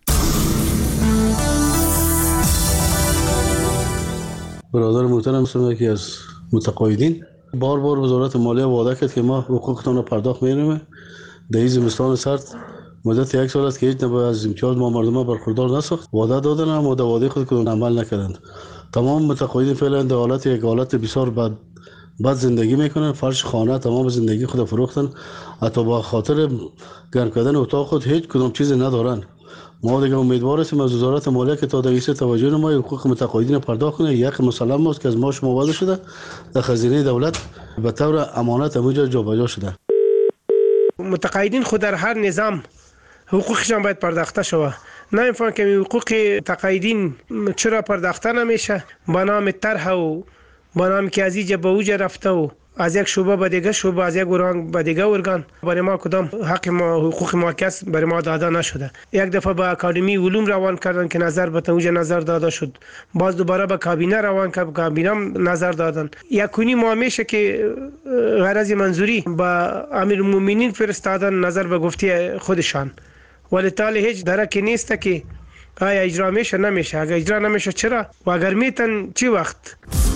برادر محترم هستم یکی از متقاعدین. بار بار وزارت مالیه وعده کرد که ما حقوقتان را پرداخت می‌کنیم. در زمستان سرد مدت یک سال است که هیچ نوع از امتیاز ما مردم برخوردار نساخت. وعده دادن اما در وعده خود کدام عمل نکردند. تمام متقاعدین فعلا در حالت یک حالت بسیار بد بد زندگی میکنن. فرش خانه تمام زندگی خود فروختن. حتی با خاطر گرم کردن اتاق خود هیچ کدام چیز ندارن. ما دیگه امیدوار هستیم از وزارت مالیه که تا دیگه توجه نمای حقوق متقاعدین پرداخت کنه. یک مسلم است که از ما شما وعده شده در خزینه دولت به طور امانت همونجا جابجا شده. متقاعدین خود در هر نظام حقوقشان باید پرداخته شود. نه اینفان که حقوق متقاعدین چرا پرداخته نمیشه؟ با نام طرح و با نام که از اینجا به اوجا رفته و از یک شعبه به دیگه شعبه، از یک ارگان به دیگه ارگان برای ما کدام حق ما حقوق ما کس برای ما داده نشده. یک دفعه به اکادمی علوم روان کردن که نظر به توجه نظر داده شد، باز دوباره به کابینه روان کرد، کابینه نظر دادن. یکونی ما میشه که غرض منظوری به امیرالمومنین فرستادن نظر به گفته خودشان، ولی تالی هیچ درکی نیست که آیا اجرا میشه نمیشه. اگر اجرا نمیشه چرا و اگر میتن چی وقت؟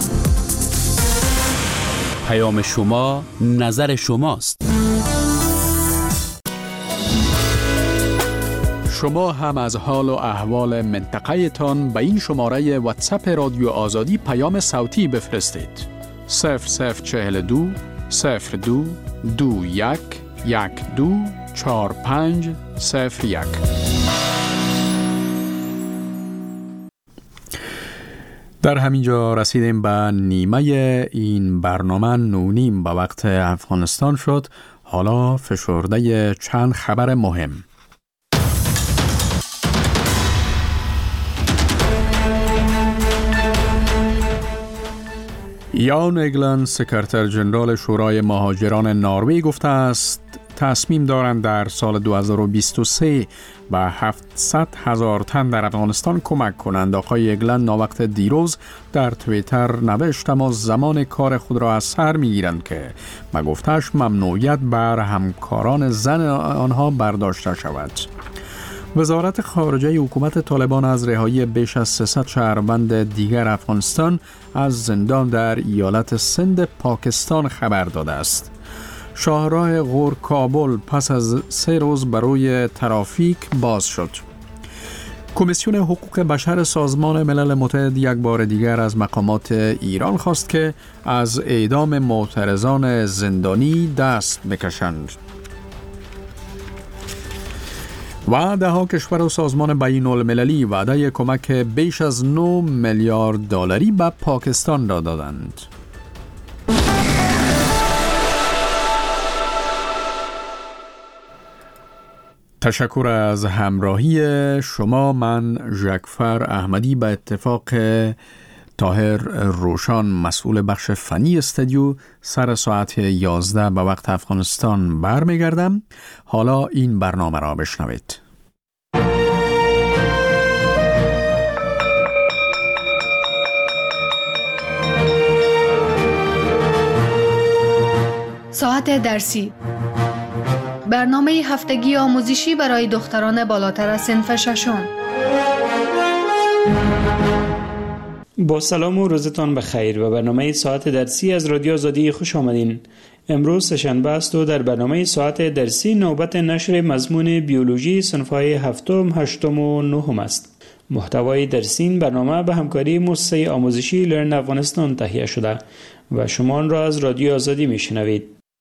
پیام شما نظر شماست. شما هم از حال و احوال منطقه تان به این شماره واتساپ رادیو آزادی پیام صوتی بفرستید. صفر صفر چهل دو صفر دو دو یک یک دو چهار پنج صفر یک. در همینجا رسیدیم به نیمه این برنامه. نونیم به وقت افغانستان شد. حالا فشرده چند خبر مهم. یان اگلند سکرتر جنرال شورای مهاجران نروژ گفته است تصمیم دارند در سال دو هزار و بیست و سه به هفتصد هزار تن در افغانستان کمک کنند. آقای اگلند ناوقت دیروز در توییتر نوشت اما زمان کار خود را از سر می‌گیرند که به گفته‌اش ممنوعیت بر همکاران زن آنها برداشته شود. وزارت خارجه حکومت طالبان از رهایی بیش از سیصد شهروند دیگر افغانستان از زندان در ایالت سند پاکستان خبر داده است. شاهراه غور کابل پس از سه روز برای ترافیک باز شد. کمیسیون حقوق بشر سازمان ملل متحد یک بار دیگر از مقامات ایران خواست که از اعدام معترضان زندانی دست بکشند. و ده ها کشور و سازمان بین المللی وعده کمک بیش از نه میلیارد دلاری به پاکستان را دادند. تشکر از همراهی شما. من ژکفر احمدی به اتفاق طاهر روشان مسئول بخش فنی استودیو سر ساعت یازده به وقت افغانستان برمیگردم. حالا این برنامه را بشنوید. ساعت درسی، برنامه هفتگی آموزشی برای دختران بالاتر از صنف ششم. با سلام و روزتان بخیر و برنامه ساعت درسی از رادیو آزادی خوش آمدین. امروز سه‌شنبه است و در برنامه ساعت درسی نوبت نشر مضمون بیولوژی صنف‌های هفتم، هشتم و نهم است. محتوای درسی این برنامه به همکاری مؤسسه آموزشی لرن افغانستان تهیه شده و شما آن را از رادیو آزادی میشنوید.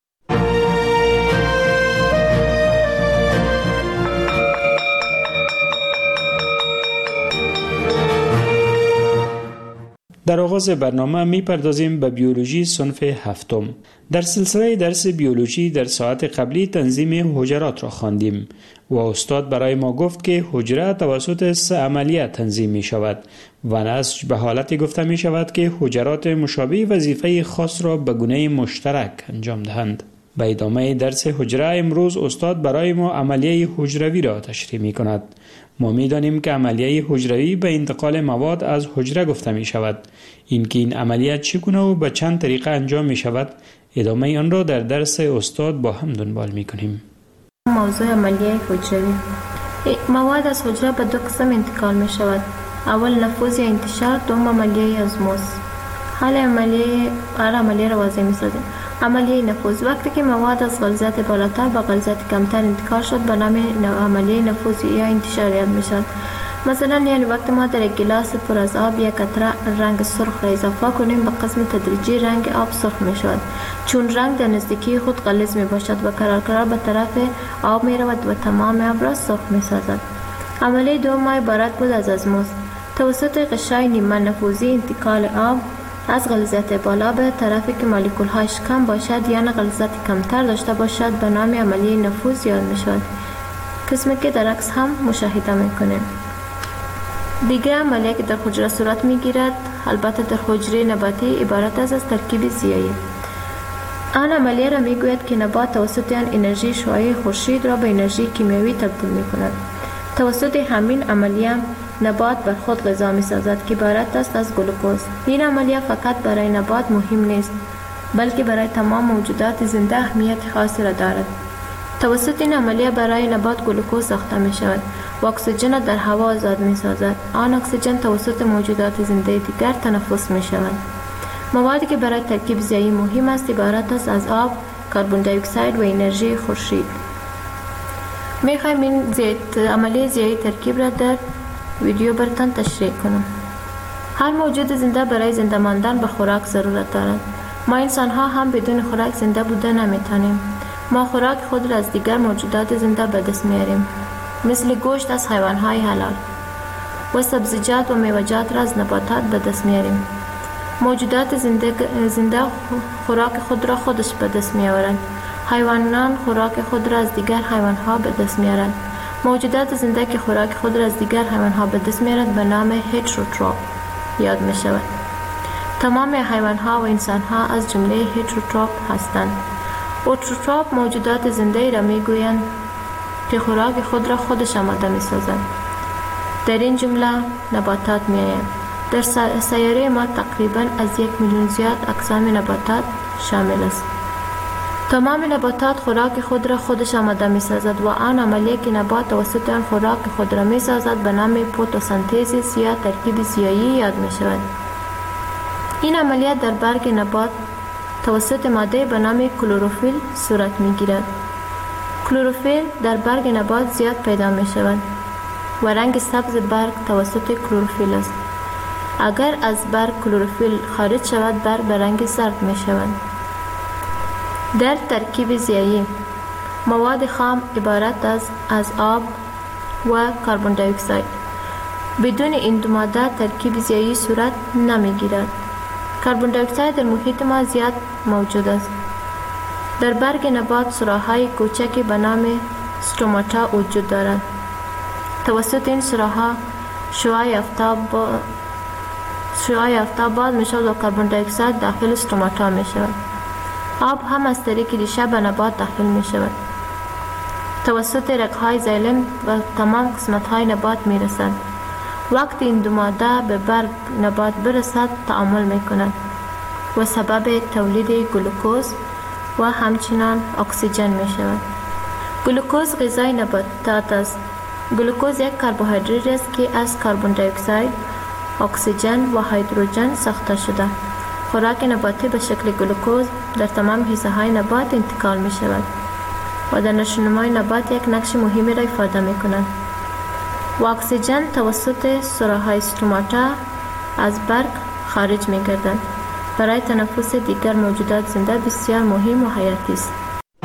در آغاز برنامه می پردازیم به بیولوژی صنف هفتم. در سلسله درس بیولوژی در ساعت قبلی تنظیم حجرات را خواندیم و استاد برای ما گفت که حجره توسط سه عملیه تنظیم می شود و نسج به حالتی گفته می شود که حجرات مشابه وظیفه خاص را به گونه مشترک انجام دهند. به ادامه درس حجره امروز استاد برای ما عملیه حجروی را تشریح می کند. ما می دانیم که عملیه حجروی به انتقال مواد از حجره گفته می شود. اینکه این عملیه چگونه و به چند طریقه انجام می شود، ادامه آن را در درس استاد با هم دنبال می کنیم. موضوع عملیه حجروی. مواد از حجره به دو قسم انتقال می شود. اول نفوذ یا انتشار، دوم عملیه ازموز. حال عملیه هر عملیه را واضح می سازیم. عملیه نفوذ، وقتی که مواد از غلظت بالاتر به غلظت کمتر انتقال شد به نام عملیه نفوذ یا انتشار یاد می شود. مثلا یعنی وقتی ما در یک گلاس پر از آب یک قطره رنگ سرخ را اضافه کنیم به قسم تدریجی رنگ آب سرخ می شود، چون رنگ در نزدیکی خود غلیظ می باشد و قرار قرار به طرف آب می رود و تمام آب را سرخ می سازد. عملیه دوم عبارت بود از ازموز. توسط غشای نیمه نفوذی انتقال آب از غلظت بالا به طرفی که مولکول هاش کم باشد یا غلظت کمتر داشته باشد به نام عملیه نفوذ یاد می شود، قسمی که در عکس هم مشاهده می کنیم. دیگر عملیه که در حجره صورت می گیرد البته در حجره نباتی عبارت است از ترکیب زیایی. آن عملیه را میگوید که نبات توسط آن انرژی شعاع خورشید را به انرژی کیمیایی تبدیل می کند. توسط همین عملیه نبات بر خود غذا می سازد که عبارت است از گلوکوز. این عملیه فقط برای نبات مهم نیست، بلکه برای تمام موجودات زنده اهمیت خاصی را دارد. توسط این عملیه برای نبات گلوکوز ساخته می شود و اکسیژن در هوا آزاد می سازد. آن اکسیژن توسط موجودات زنده دیگر تنفس می شود. موادی که برای ترکیب ضیایی مهم است عبارت است از آب، کربن دی اکساید و انرژی خورشید. می خواهیم این زیت عملیه ضیایی ترکیب را در ویدیو براتان تشریح کنم. هر موجود زنده برای زنده ماندن به خوراک ضرورت دارد. ما انسان ها هم بدون خوراک زنده بوده نمیتونیم. ما خوراک خود را از دیگر موجودات زنده به دست میاریم، مثل گوشت از حیوان های حلال و سبزیجات و میوه‌جات را از نباتات به دست میاریم. موجودات زنده, زنده خوراک خود را خودش به دست میآورند. حیوانان خوراک خود را از دیگر حیوان ها به دست میارند. موجودات زنده که خوراک خود را از دیگر حیوان ها به دست میارند به نام هتروتروف یاد می شود. تمام حیوان ها و انسان ها از جمله هتروتروف هستند. اوتروتروف موجودات زنده را می گویند که خوراک خود را خودش آماده می سازند. در این جمله نباتات می آیند. در سیاره ما تقریبا از یک میلیون زیاد اقسام نباتات شامل است. تمام نباتات خوراک خود را خودش آماده می سازد و آن عملیه که نبات توسط آن خوراک خود را می سازد به نام فتوسنتز یا ترکیب ضیایی یاد می شود. این عملیه در برگ نبات توسط ماده به نام کلروفیل صورت می گیرد. کلروفیل در برگ نبات زیاد پیدا می شود و رنگ سبز برگ توسط کلروفیل است. اگر از برگ کلروفیل خارج شود برگ به رنگ زرد می شود. در ترکیب ضیایی مواد خام عبارت است از آب و کربن دی اکساید. بدون این دو ماده ترکیب ضیایی صورت نمی گیرد. کربن دی اکساید در محیط ما زیاد موجود است. در برگ نبات سوراخ‌های کوچکی به نام استوماتا وجود دارد. توسط این سوراخ‌ها شعاع آفتاب شعاع آفتاب باز می شود و کربن دی اکساید داخل استوماتا می شود. آب هم از طریق ریشه به نبات داخل می شود. توسط رگ‌های زایلم و تمام قسمت‌های نبات می رسد. وقتی این دو ماده به برگ نبات برسد تعامل می کند و سبب تولید گلوکوز و همچنان اکسیژن می شود. گلوکوز غذای نباتات است. گلوکوز یک کربوهیدرات است که از کربن دی اکساید، اکسیژن و هیدروژن ساخته شده. خوراک نباتی به شکل گلوکوز در تمام حصه های نبات انتقال می شود و در نشونمای نبات یک نقش مهمی را ایفاده می کند. و اکسیژن توسط سوراخ‌های استوماتا از برگ خارج می گردد. برای تنفس دیگر موجودات زنده بسیار مهم و حیاتی است.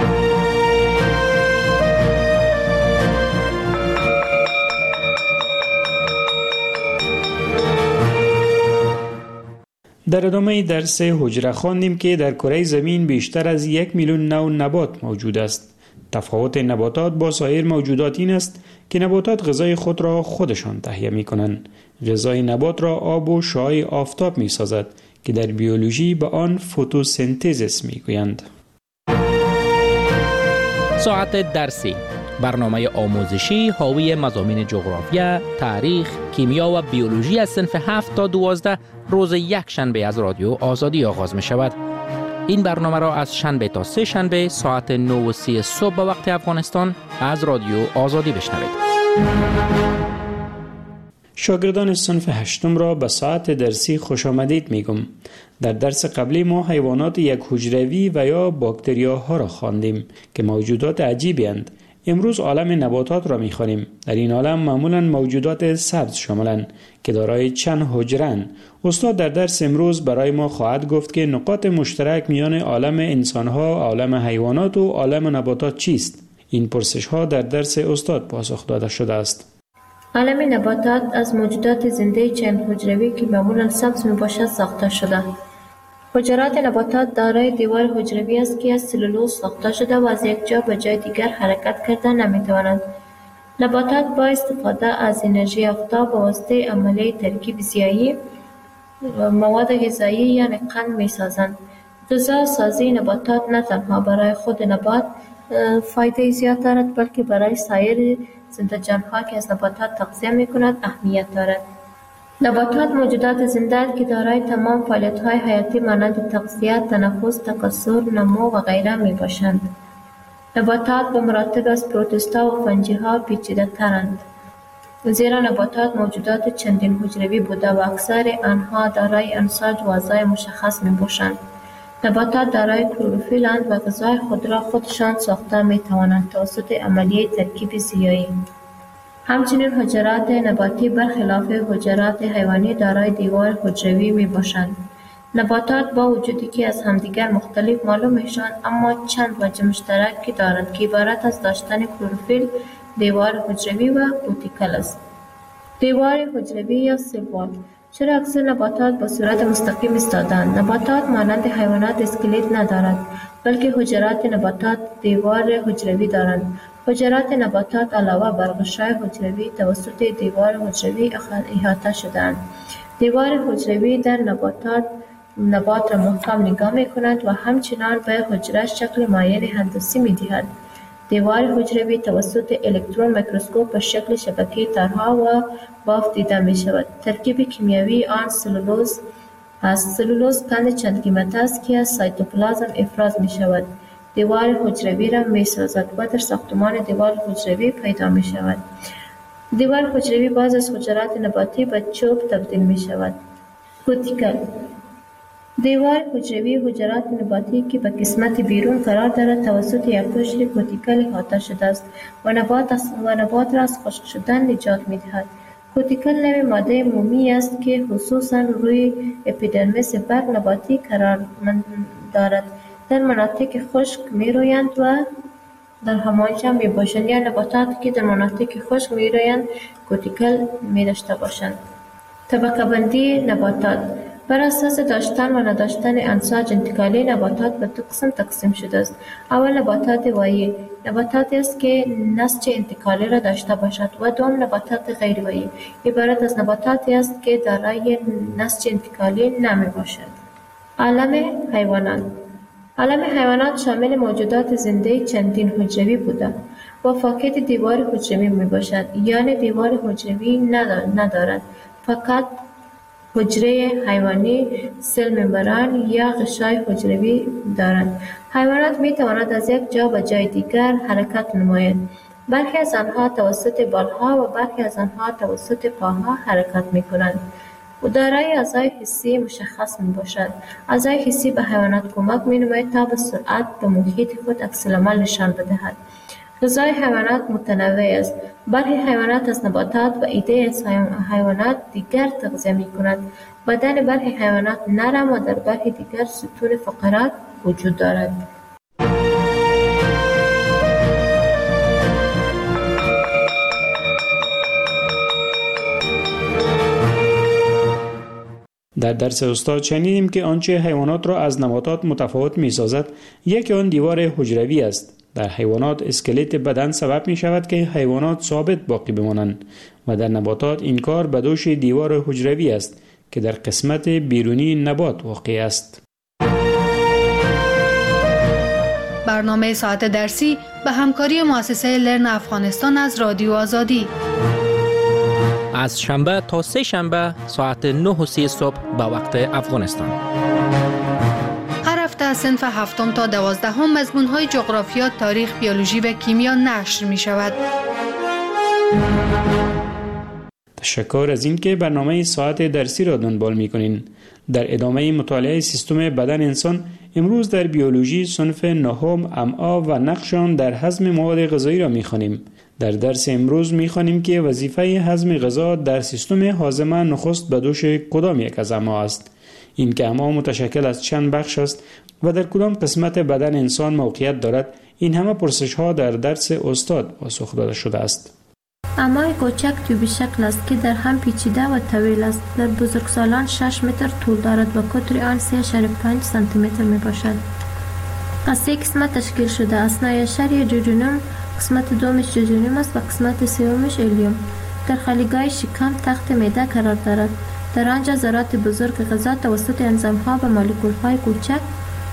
در ادامه درس حجره خواندیم که در کره زمین بیشتر از یک میلیون نوع نبات موجود است. تفاوت نباتات با سایر موجودات این است که نباتات غذای خود را خودشان تهیه می کنند. غذای نبات را آب و شعاع آفتاب می سازد که در بیولوژی به آن فتوسنتز می گویند. ساعت درسی، برنامه آموزشی حاوی مضامین جغرافیا، تاریخ، کیمیا و بیولوژی از صنف هفت تا دوازده روز یک شنبه از رادیو آزادی آغاز می شود. این برنامه را از شنبه تا سه شنبه ساعت نه و سی صبح به وقت افغانستان از رادیو آزادی بشنوید. شاگردان صنف هشتم را به ساعت درسی خوش آمدید می گم. در درس قبلی ما حیوانات یک حجروی و یا باکتریاها را خواندیم که موجودات عجیبی اند. امروز عالم نباتات را می خوانیم. در این عالم معمولا موجودات سبز شاملند که دارای چند حجره‌اند. استاد در درس امروز برای ما خواهد گفت که نقاط مشترک میان عالم انسانها، عالم حیوانات و عالم نباتات چیست؟ این پرسش ها در درس استاد پاسخ داده شده است. عالم نباتات از موجودات زنده چند حجروی که معمولا سبز می باشد ساخته شده. حجرات نباتات دارای دیوار حجروی است که از سلولوز ساخته شده و از یک جا به جای دیگر حرکت کرده نمی توانند. نباتات با استفاده از انرژی آفتاب به واسطه عملیه ترکیب ضیایی مواد غذایی یعنی قند می سازند غذا سازی نباتات نه تنها برای خود نبات فایده زیاد دارد بلکه برای سایر زنده جانها که از نباتات تغذیه می کند اهمیت دارد. نباتات موجودات زنده که دارای تمام فعالیت‌های حیاتی مانند تغذیه، تنفس، تکثر، نمو و غیره می باشند. نباتات به مراتب از پروتوستا و فنجی‌ها پیچیده‌ترند، زیرا نباتات موجودات چندین حجروی بوده و اکثر آنها دارای انساج و اعضای مشخص می باشند. نباتات دارای کلروفیل‌اند و غذای خود را خودشان ساخته می توانند توسط عملیه ترکیب زیایی. همچنین حجرات نباتی برخلاف حجرات حیوانی دارای دیوار حجروی می باشند. نباتات با وجودی که از همدیگر مختلف معلوم میشوند اما چند وجه مشترک دارند که عبارت از داشتن کلروفیل، دیوار حجروی و کوتیکل است. دیوار حجروی یا سل وال. چرا اکثر نباتات به صورت مستقیم ایستاده‌اند؟ نباتات مانند حیوانات اسکلت ندارد، بلکه حجرات نباتات دیوار حجروی دارند. حجرات نباتات علاوه بر غشای حجروی توسط دیوار حجروی احاطه شده‌اند. دیوار حجروی در نباتات نبات را محکم نگاه می کند و همچنان به حجره شکل معین هندسی می دهد. دیوار حجروی توسط الکترون میکروسکوپ به شکل شبکه تارها و بافت دیده می شود. ترکیب کیمیایی آن سلولوز است. سلولوز قند چند قیمت است که از سایتوپلازم افراز می شود. دیوار حجروی را می سازد و در ساختمان دیوار حجروی پیدا می شود. دیوار حجروی بعض از حجرات نباتی به چوب تبدیل می شود. کوتیکل. دیوار حجروی حجرات نباتی که به قسمت بیرون قرار دارد توسط یک قشر کوتیکل احاطه شده است و نبات و نبات را از خشک شدن نجات می دهد. کوتیکل نوع ماده مومی است که خصوصا روی اپیدرمیس برگ نباتی قرار دارد. در مناطق خشک می رویند و در همانجا می باشند یا نباتاتی که در مناطق خشک می رویند کوتیکل می داشته باشند. طبقه بندی نباتات بر اساس داشتن و نداشتن انساج انتقالی نباتات به دو قسم تقسیم شده است. اول نباتات وایی، نباتاتی است که نسج انتقالی را داشته باشد و دوم نباتات غیر وایی، عبارت از نباتاتی است که دارای نسج انتقالی نمی باشد. عالم حیوانات. عالم حیوانات شامل موجودات زنده چندین حجروی بوده و فاقد دیوار حجروی می باشد، یعنی دیوار حجروی ندارد، فقط حجره حیوانی، سل ممبران یا غشای حجروی دارند. حیوانات می توانند از یک جا به جای دیگر حرکت نمایند. برخی از آنها توسط بالها و برخی از آنها توسط پاها حرکت می کنند. و دارای اعضای حسی مشخص می باشد. اعضای حسی به حیوانات کمک می نماید تا به سرعت به محیط خود عکس‌العمل نشان بدهد. غذای حیوانات متنوع است. برخی حیوانات از نباتات و ایده از حیوانات دیگر تغذیه می کنند. بدن برخی حیوانات نرم و در برخی دیگر ستون فقرات وجود دارد. در درس استاد شنیدیم که آنچه حیوانات را از نباتات متفاوت می سازد یکی آن دیوار حجروی است. در حیوانات اسکلت بدن سبب می شود که حیوانات ثابت باقی بمانند و در نباتات این کار به دوش دیوار حجروی است که در قسمت بیرونی نبات واقع است. برنامه ساعت درسی به همکاری مؤسسه لرن افغانستان از رادیو آزادی از شنبه تا سه شنبه ساعت نه و سی صبح به وقت افغانستان. هر هفته از صنف هفتم تا دوازدهم مضمون‌های جغرافیا، تاریخ، بیولوژی و کیمیا نشر می شود. تشکر از اینکه برنامه ساعت درسی را دنبال می کنین. در ادامه مطالعه سیستم بدن انسان امروز در بیولوژی صنف نهم امعا و نقش آن در هضم مواد غذایی را می خوانیم. در درس امروز می خوانیم که وظیفه هضم غذا در سیستم هاضمه نخست به دوش کدام یک از امعا است. این که امعا متشکل از چند بخش است و در کدام قسمت بدن انسان موقعیت دارد، این همه پرسش ها در درس استاد پاسخ داده شده است. امعای کوچک تیوبی شکل است که در هم پیچیده و طویل است. در بزرگسالان شش متر طول دارد و قطر آن سه اشاریه پنج سانتی متر می باشد. از سه قسمت تشکیل شده. اثنای اشاریه جوجونوم، قسمت دومش جوجونوم است و قسمت سومش الیوم. در خالیگاه شکم تخت معده قرار دارد. در آنجا ذرات بزرگ غذا توسط انزیم‌ها و مولکول‌های کوچک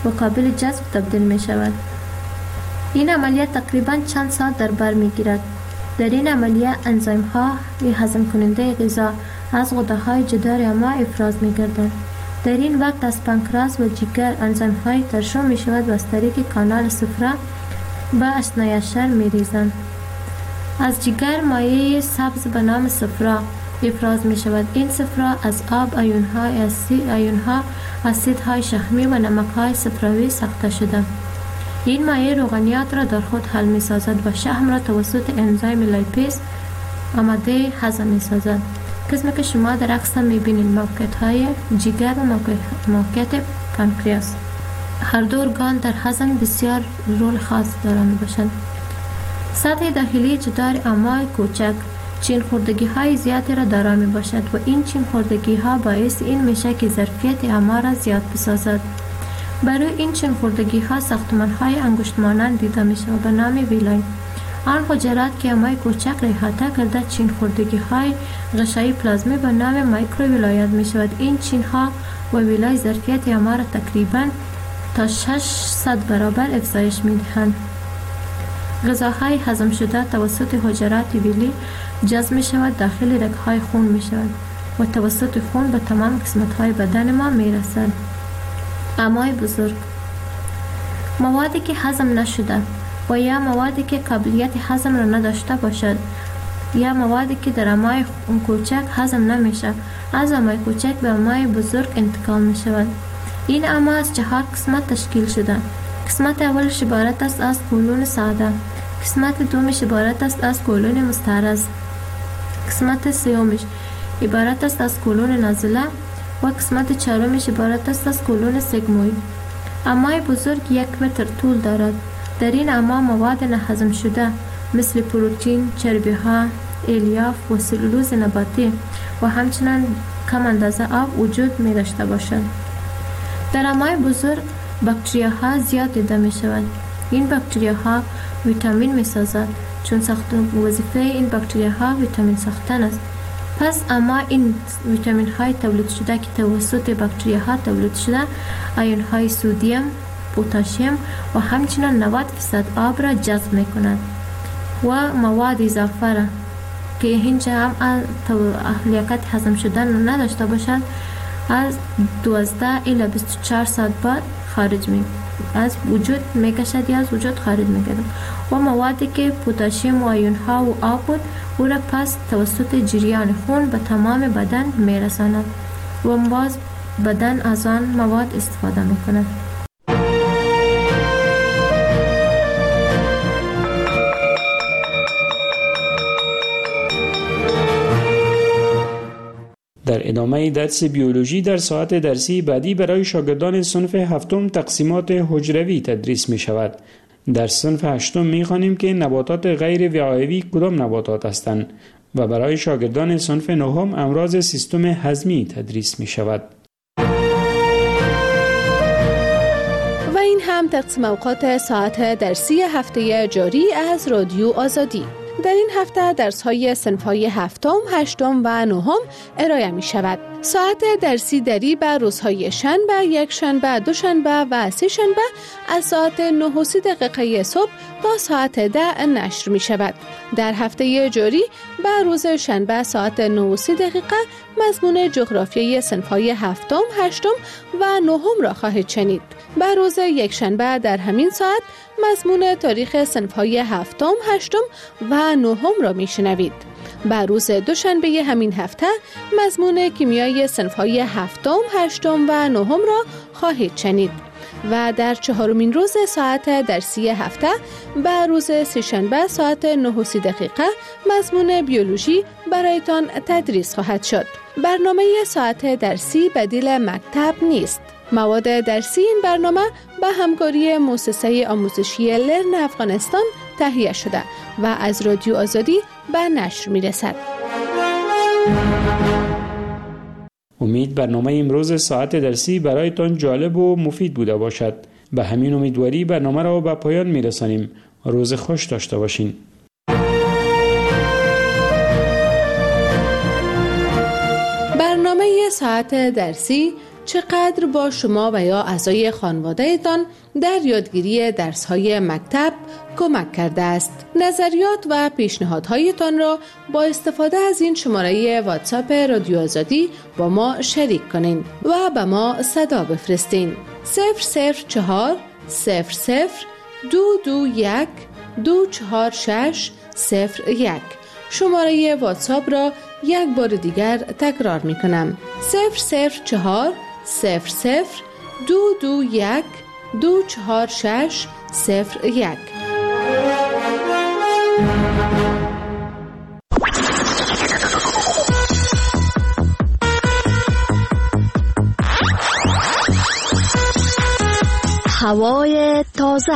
و قابل جذب تبدیل می شود. این عملیه تقریباً چند ساعت در بر می گیرد. در این عملیه انزیم ها هضم کننده غذا از غده های جدار امعاء افراز می گردند. در این وقت از پانکراس و جگر انزیم های ترشح می شود و از طریق کانال صفرا به اثنای عشر می ریزند. از جگر مایع سبز به نام صفرا افراز می شود. این صفرا از آب، ایون های اسید، ایون ها، اسید های شحمی و نمک های صفراوی ساخته شده. این مایع روغنیات را در خود حل می سازد و شحم را توسط انزیم لیپیز آماده هضم می سازد. قسمی که شما در عکس می بینید موقعیت های جگر و موقعیت پانکریاس. هر دو ارگان در هضم بسیار رول خاص دارند باشند. سطح داخلی جدار امعاء کوچک چین خوردگی های زیادی را دارا می باشد و این چین خوردگی ها باعث این میشه که ظرفیت امعاء را زیاد بسازد. برای این چین خوردگی ها ساختمان های انگشت مانند دیده می شود به نام ویلای. آن حجرات که امعاء کوچک را احاطه کرده چین خوردگی های غشایی پلازمی به نام مایکرو ویلایت می شود. این چین ها و ویلای ظرفیت امعاء را تقریبا تا ششصد برابر افزایش می دهند. غذاهای هضم شده توسط حجرات ویلی جذب می شود داخل رگ‌های خون می شود و توسط خون به تمام قسمت‌های بدن ما می رسد. امعاء بزرگ موادی که هضم نشده و یا موادی که قابلیت هضم را نداشته باشد یا موادی که در امعاء کوچک هضم نمیشه از امعاء کوچک به امعاء بزرگ انتقال می شود. این امعاء از چهار قسمت تشکیل شده. قسمت اولش عبارت است از کولون ساده، قسمت دومش عبارت است از کولون مستعرض، قسمت سومش عبارت است از کولون نازله و قسمت چهارمش عبارت است از کولون سگموید. امعاء بزرگ یک متر طول دارد. در این امعاء مواد نهضم شده مثل پروتئین، چربی ها، الیاف و سلولوز نباتی و همچنین کم اندازه آب وجود می داشته باشد. در امعاء بزرگ باکتریاها زیاد دیده می شود. این باکتریاها ویتامین می سازد چون ساختن وظیفه این باکتریاها ویتامین ساختن است. پس اما این ویتامین های تولید شده که توسط باکتریاها تولید شده ایون های سودیم، پتاسیم و همچنین نود درصد آب را جذب می کند و مواد اضافه را که اینجا هم اهلیت هضم شدن نداشته باشد از دوازده الی بیست و چهار ساعت بعد خارج می از وجود می کشد یا از وجود خارج می گردد و موادی که پتاسیم و ایون ها و آب بود او را پس توسط جریان خون به تمام بدن می رساند و باز بدن از آن مواد استفاده می کند. در ادامه درس بیولوژی در ساعت درسی بعدی برای شاگردان صنف هفتم تقسیمات حجروی تدریس می شود. در صنف هشتم می خوانیم که نباتات غیر وعایوی کدام نباتات هستند و برای شاگردان صنف نهم امراض سیستم هضمی تدریس می شود. و این هم تقسیم اوقات ساعت درسی هفته جاری از رادیو آزادی. در این هفته درس‌های صنف‌های هفتم، هشتم و نهم ارائه می شود. ساعت درسی دری به روزهای شنبه، یک شنبه، دو شنبه و سه شنبه از ساعت نه و سی دقیقه صبح تا ساعت ده نشر می شود. در هفته جاری به روز شنبه ساعت نه و سی دقیقه مضمون جغرافیای صنف‌های هفتم، هشتم و نهم را خواهید شنید. به روز یک شنبه در همین ساعت مضمون تاریخ صنف‌های هفتم، هشتم و نهم را میشنوید. به روز دوشنبه همین هفته مضمون کیمیای صنف‌های هفتم، هشتم و نهم را خواهید شنید. و در چهارمین روز ساعت درسی هفته به روز سه‌شنبه ساعت نه و سی دقیقه مضمون بیولوژی برایتان تدریس خواهد شد. برنامه ساعت درسی بدیل مکتب نیست. مواد درسی این برنامه به همکاری مؤسسه آموزشی لرن افغانستان تهیه شده و از رادیو آزادی به نشر می رسد. امید برنامه امروز ساعت درسی برایتان جالب و مفید بوده باشد. به همین امیدواری برنامه را به پایان می رسانیم. روز خوش داشته باشین. برنامه ساعت درسی چقدر با شما و یا اعضای خانواده‌تان در یادگیری درس‌های مکتب کمک کرده است. نظریات و پیشنهادهایتان را با استفاده از این شماره واتساپ رادیو آزادی با ما شریک کنین و به ما صدا بفرستین. صفر صفر چهار صفر صفر دو دو یک دو چهار شش صفر یک. شماره واتساپ را یک بار دیگر تکرار می کنم. صفر صفر چهار صفر صفر دو دو یک دو چهار شش صفر یک. هوای تازه،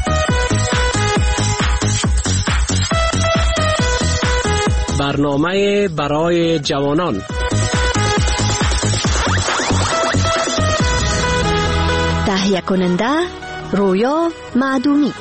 برنامه برای جوانان، تهیه کننده رویا معدومی.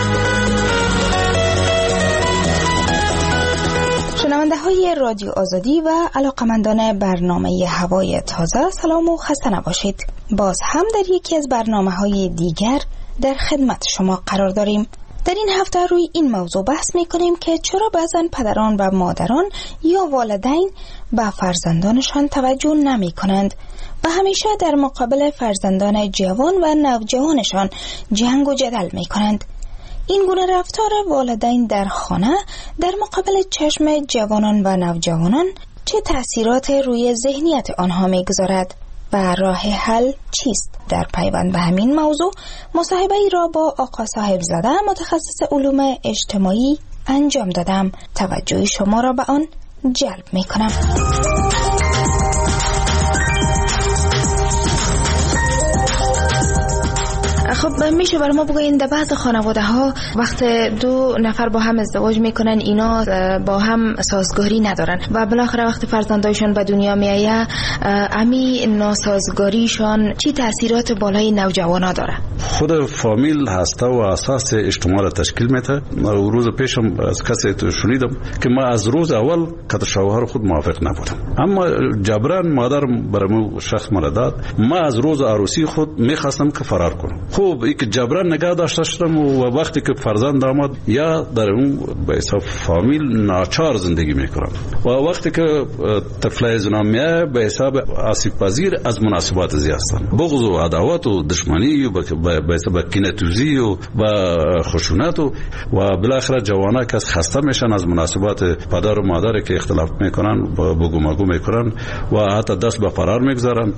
شنونده های رادیو آزادی و علاقمندان برنامه هوای تازه، سلام و خسته نباشید. باز هم در یکی از برنامه های دیگر در خدمت شما قرار داریم. در این هفته روی این موضوع بحث می کنیم که چرا بعضن پدران و مادران یا والدین به فرزندانشان توجه نمی کنند و همیشه در مقابل فرزندان جوان و نوجوانشان جنگ و جدل می کنند. این گونه رفتار والدین در خانه در مقابل چشم جوانان و نوجوانان چه تأثیرات روی ذهنیت آنها می گذارد و راه حل چیست؟ در پیوند به همین موضوع مصاحبه ای را با آقا صاحب زاده متخصص علوم اجتماعی انجام دادم. توجه شما را به آن جلب می کنم. خب میشه برای ما بگوین در بعض خانواده ها وقت دو نفر با هم ازدواج میکنن اینا با هم سازگاری ندارن و بالاخره وقت فرزندایشون به دنیا میایه امی ناسازگاریشون چی تاثیرات بالای نوجوانا داره؟ خود فامیل هسته و اساس اجتماع را تشکیل میده. روز پیشم از کسی شنیدم که ما از روز اول که شوهر خود موافق نبودم، اما جبران مادر برام شخص مرا داد. ما از روز عروسی خود میخواستم که فرار کنم. خوب این که جبران نگاه داشته شدم و وقتی که فرزند آمد یا در اون به حساب فامیل ناچار زندگی میکنم و وقتی که طفل زنا میاد به حساب آسیب پذیر از مناسبات زیستن، بغض و عداوت و دشمنی و به حساب کینه‌توزی و خشونت و بالاخره جوانا که خسته میشن از مناسبات پدر و مادر که اختلاف میکنن بگو مگو میکنن و حتی دست به فرار میگذارن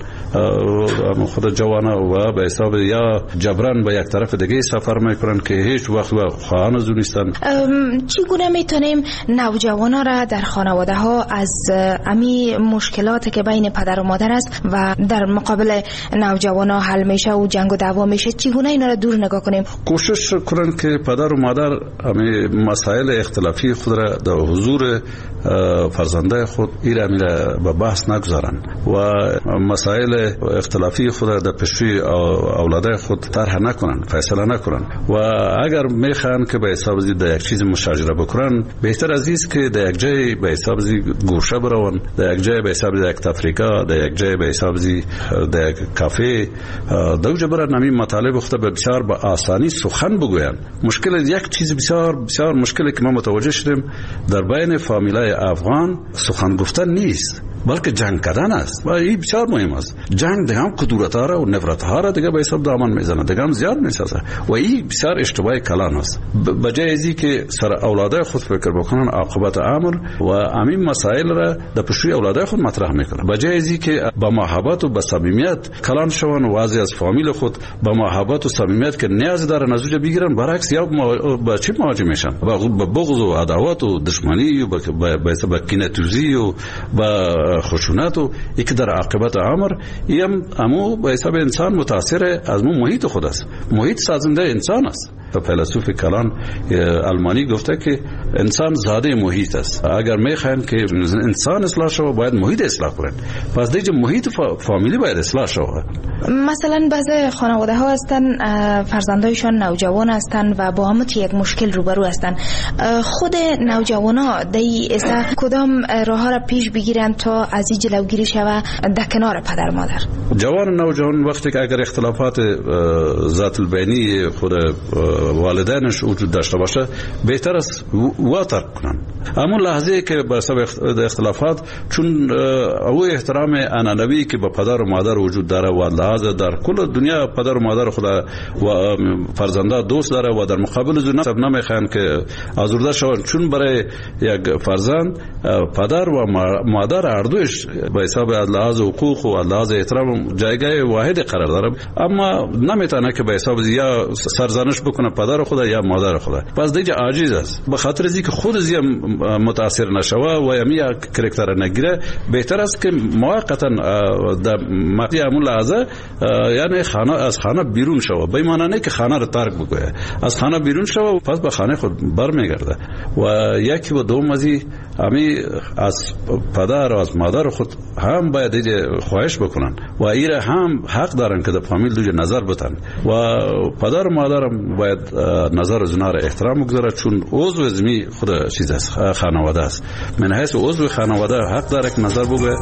خود جوانا و به حساب یا جبران به یک طرف دیگه سفر میکنن که هیچ وقت با خواهان از نیستن. چگونه میتونیم نوجوانا را در خانواده ها از امی مشکلاتی که بین پدر و مادر است و در مقابل نوجوانا حل میشه و جنگ و دعوا میشه چگونه اینا را دور نگاه کنیم؟ کوشش کنن که پدر و مادر امی مسائل اختلافی خود را در حضور فرزنده خود ایره میره به بحث نگذارن و مسائل اختلافی خود را در پیشوی اولاد خود طرح نکنن، فیصله نکنن و اگر میخوان که به حساب زی در یک چیز مشاجره بکنن بهتر از است که در یک جای به حساب زی گوشه برون، در یک جای به حساب زی یک تفریقه، در یک جای به حساب زی در یک کافه دوجه برن همین مطالب خود به بسیار با آسانی سخن بگوین. مشکل یک چیز بسیار بسیار مشکلی که ما متوجه شدیم در بین فامیلای افغان سخن گفتن نیست بلکه جنگ کردن است و این بسیار مهم است. جنگ دیگه هم کدورت ها را و نفرت ها را دیگه به حساب دامن میزنه، دیگه هم زیاد میسازه و این بسیار اشتباه کلان است. بجای ازی که سر اولاده خود فکر بکنن عاقبت امر و همین مسائل را در پیشوی اولاده خود مطرح میکنن، بجای ازی که با محبت و با صمیمیت کلان شون و از از فامیل خود با محبت و صمیمیت که نیاز دارن از اونجا بگیرن، برعکس یا با چی مواجه میشن؟ با بغض و عداوت و دشمنی و با کینه‌توزی و با خشونت و ای که در عاقبت امر ایم امو به حساب انسان متاثر از مو محیط خود است. محیط سازنده انسان است. فیلسوف کلان آلمانی گفته که انسان زاده محیط است. اگر میخواین که انسان اصلاح شود باید محیط اصلاح کنند. پس دیگه محیط فامیلی باید اصلاح شود. مثلا بعضی خانواده ها هستن فرزندایشان نوجوان هستن و با هم یک مشکل روبرو هستن. خود نوجوان ها دی اصلاح کدام راه ها را پیش بگیرن تا از این جلوگیری شود در کنار پدر مادر؟ جوان نوجوان وقتی که اگر اختلافات ذات البینی خود والدینش وجود داشته باشه بهتر است وا ترک کنن. اما لحظه که به سبب اختلافات چون او احترام انانوی که به پدر و مادر وجود داره و لحاظ در کل دنیا پدر و مادر خود و فرزنده دوست داره و در مقابل زنا سب نمیخوان که آزرده شوند، چون برای یک فرزند پدر و مادر هر دوش به حساب لحاظ حقوق و لحاظ احترام جایگاه واحد قرار داره، اما نمیتونه که به حساب یا سرزنش بکنه پدر خود یا مادر خود. پس دیگه عاجز است. به خاطر اینکه خود زی متاثر نشوه و یمی کرکتر نگیره بهتر است که موقتا در مقطع همون لحظه یعنی خانه از خانه بیرون شوه، به معنی نه که خانه رو ترک بکنه، از خانه بیرون شوه پس به خانه خود برمیگرده. و یکی و دوم ازی امی از پدر و از مادر خود هم باید ایجا خواهش بکنن و ایره هم حق دارن که در فامیل دوجه نظر بتن و پدر و مادرم باید نظر و زنا را احترام بگذاره، چون عضو زمی خود چیز است، خانواده است. من حیث عضو خانواده حق داره که نظر بگه.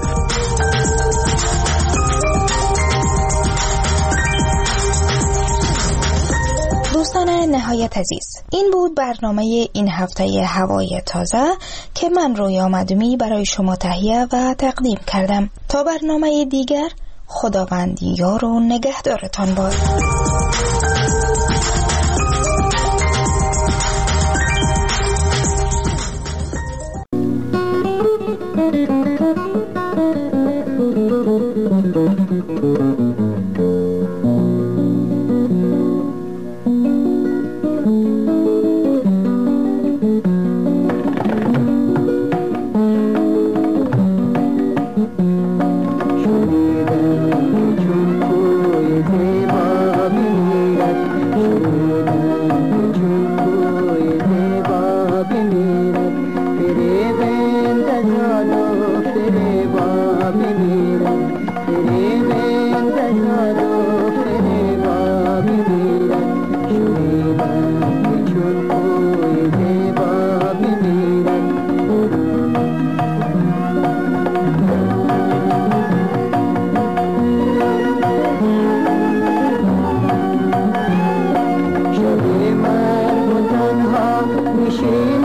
دوستان نهایت عزیز، این بود برنامه این هفته هوای تازه که من رویا مدومی برای شما تهیه و تقدیم کردم. تا برنامه دیگر، خداوند یار و نگهدارتان باد. میشه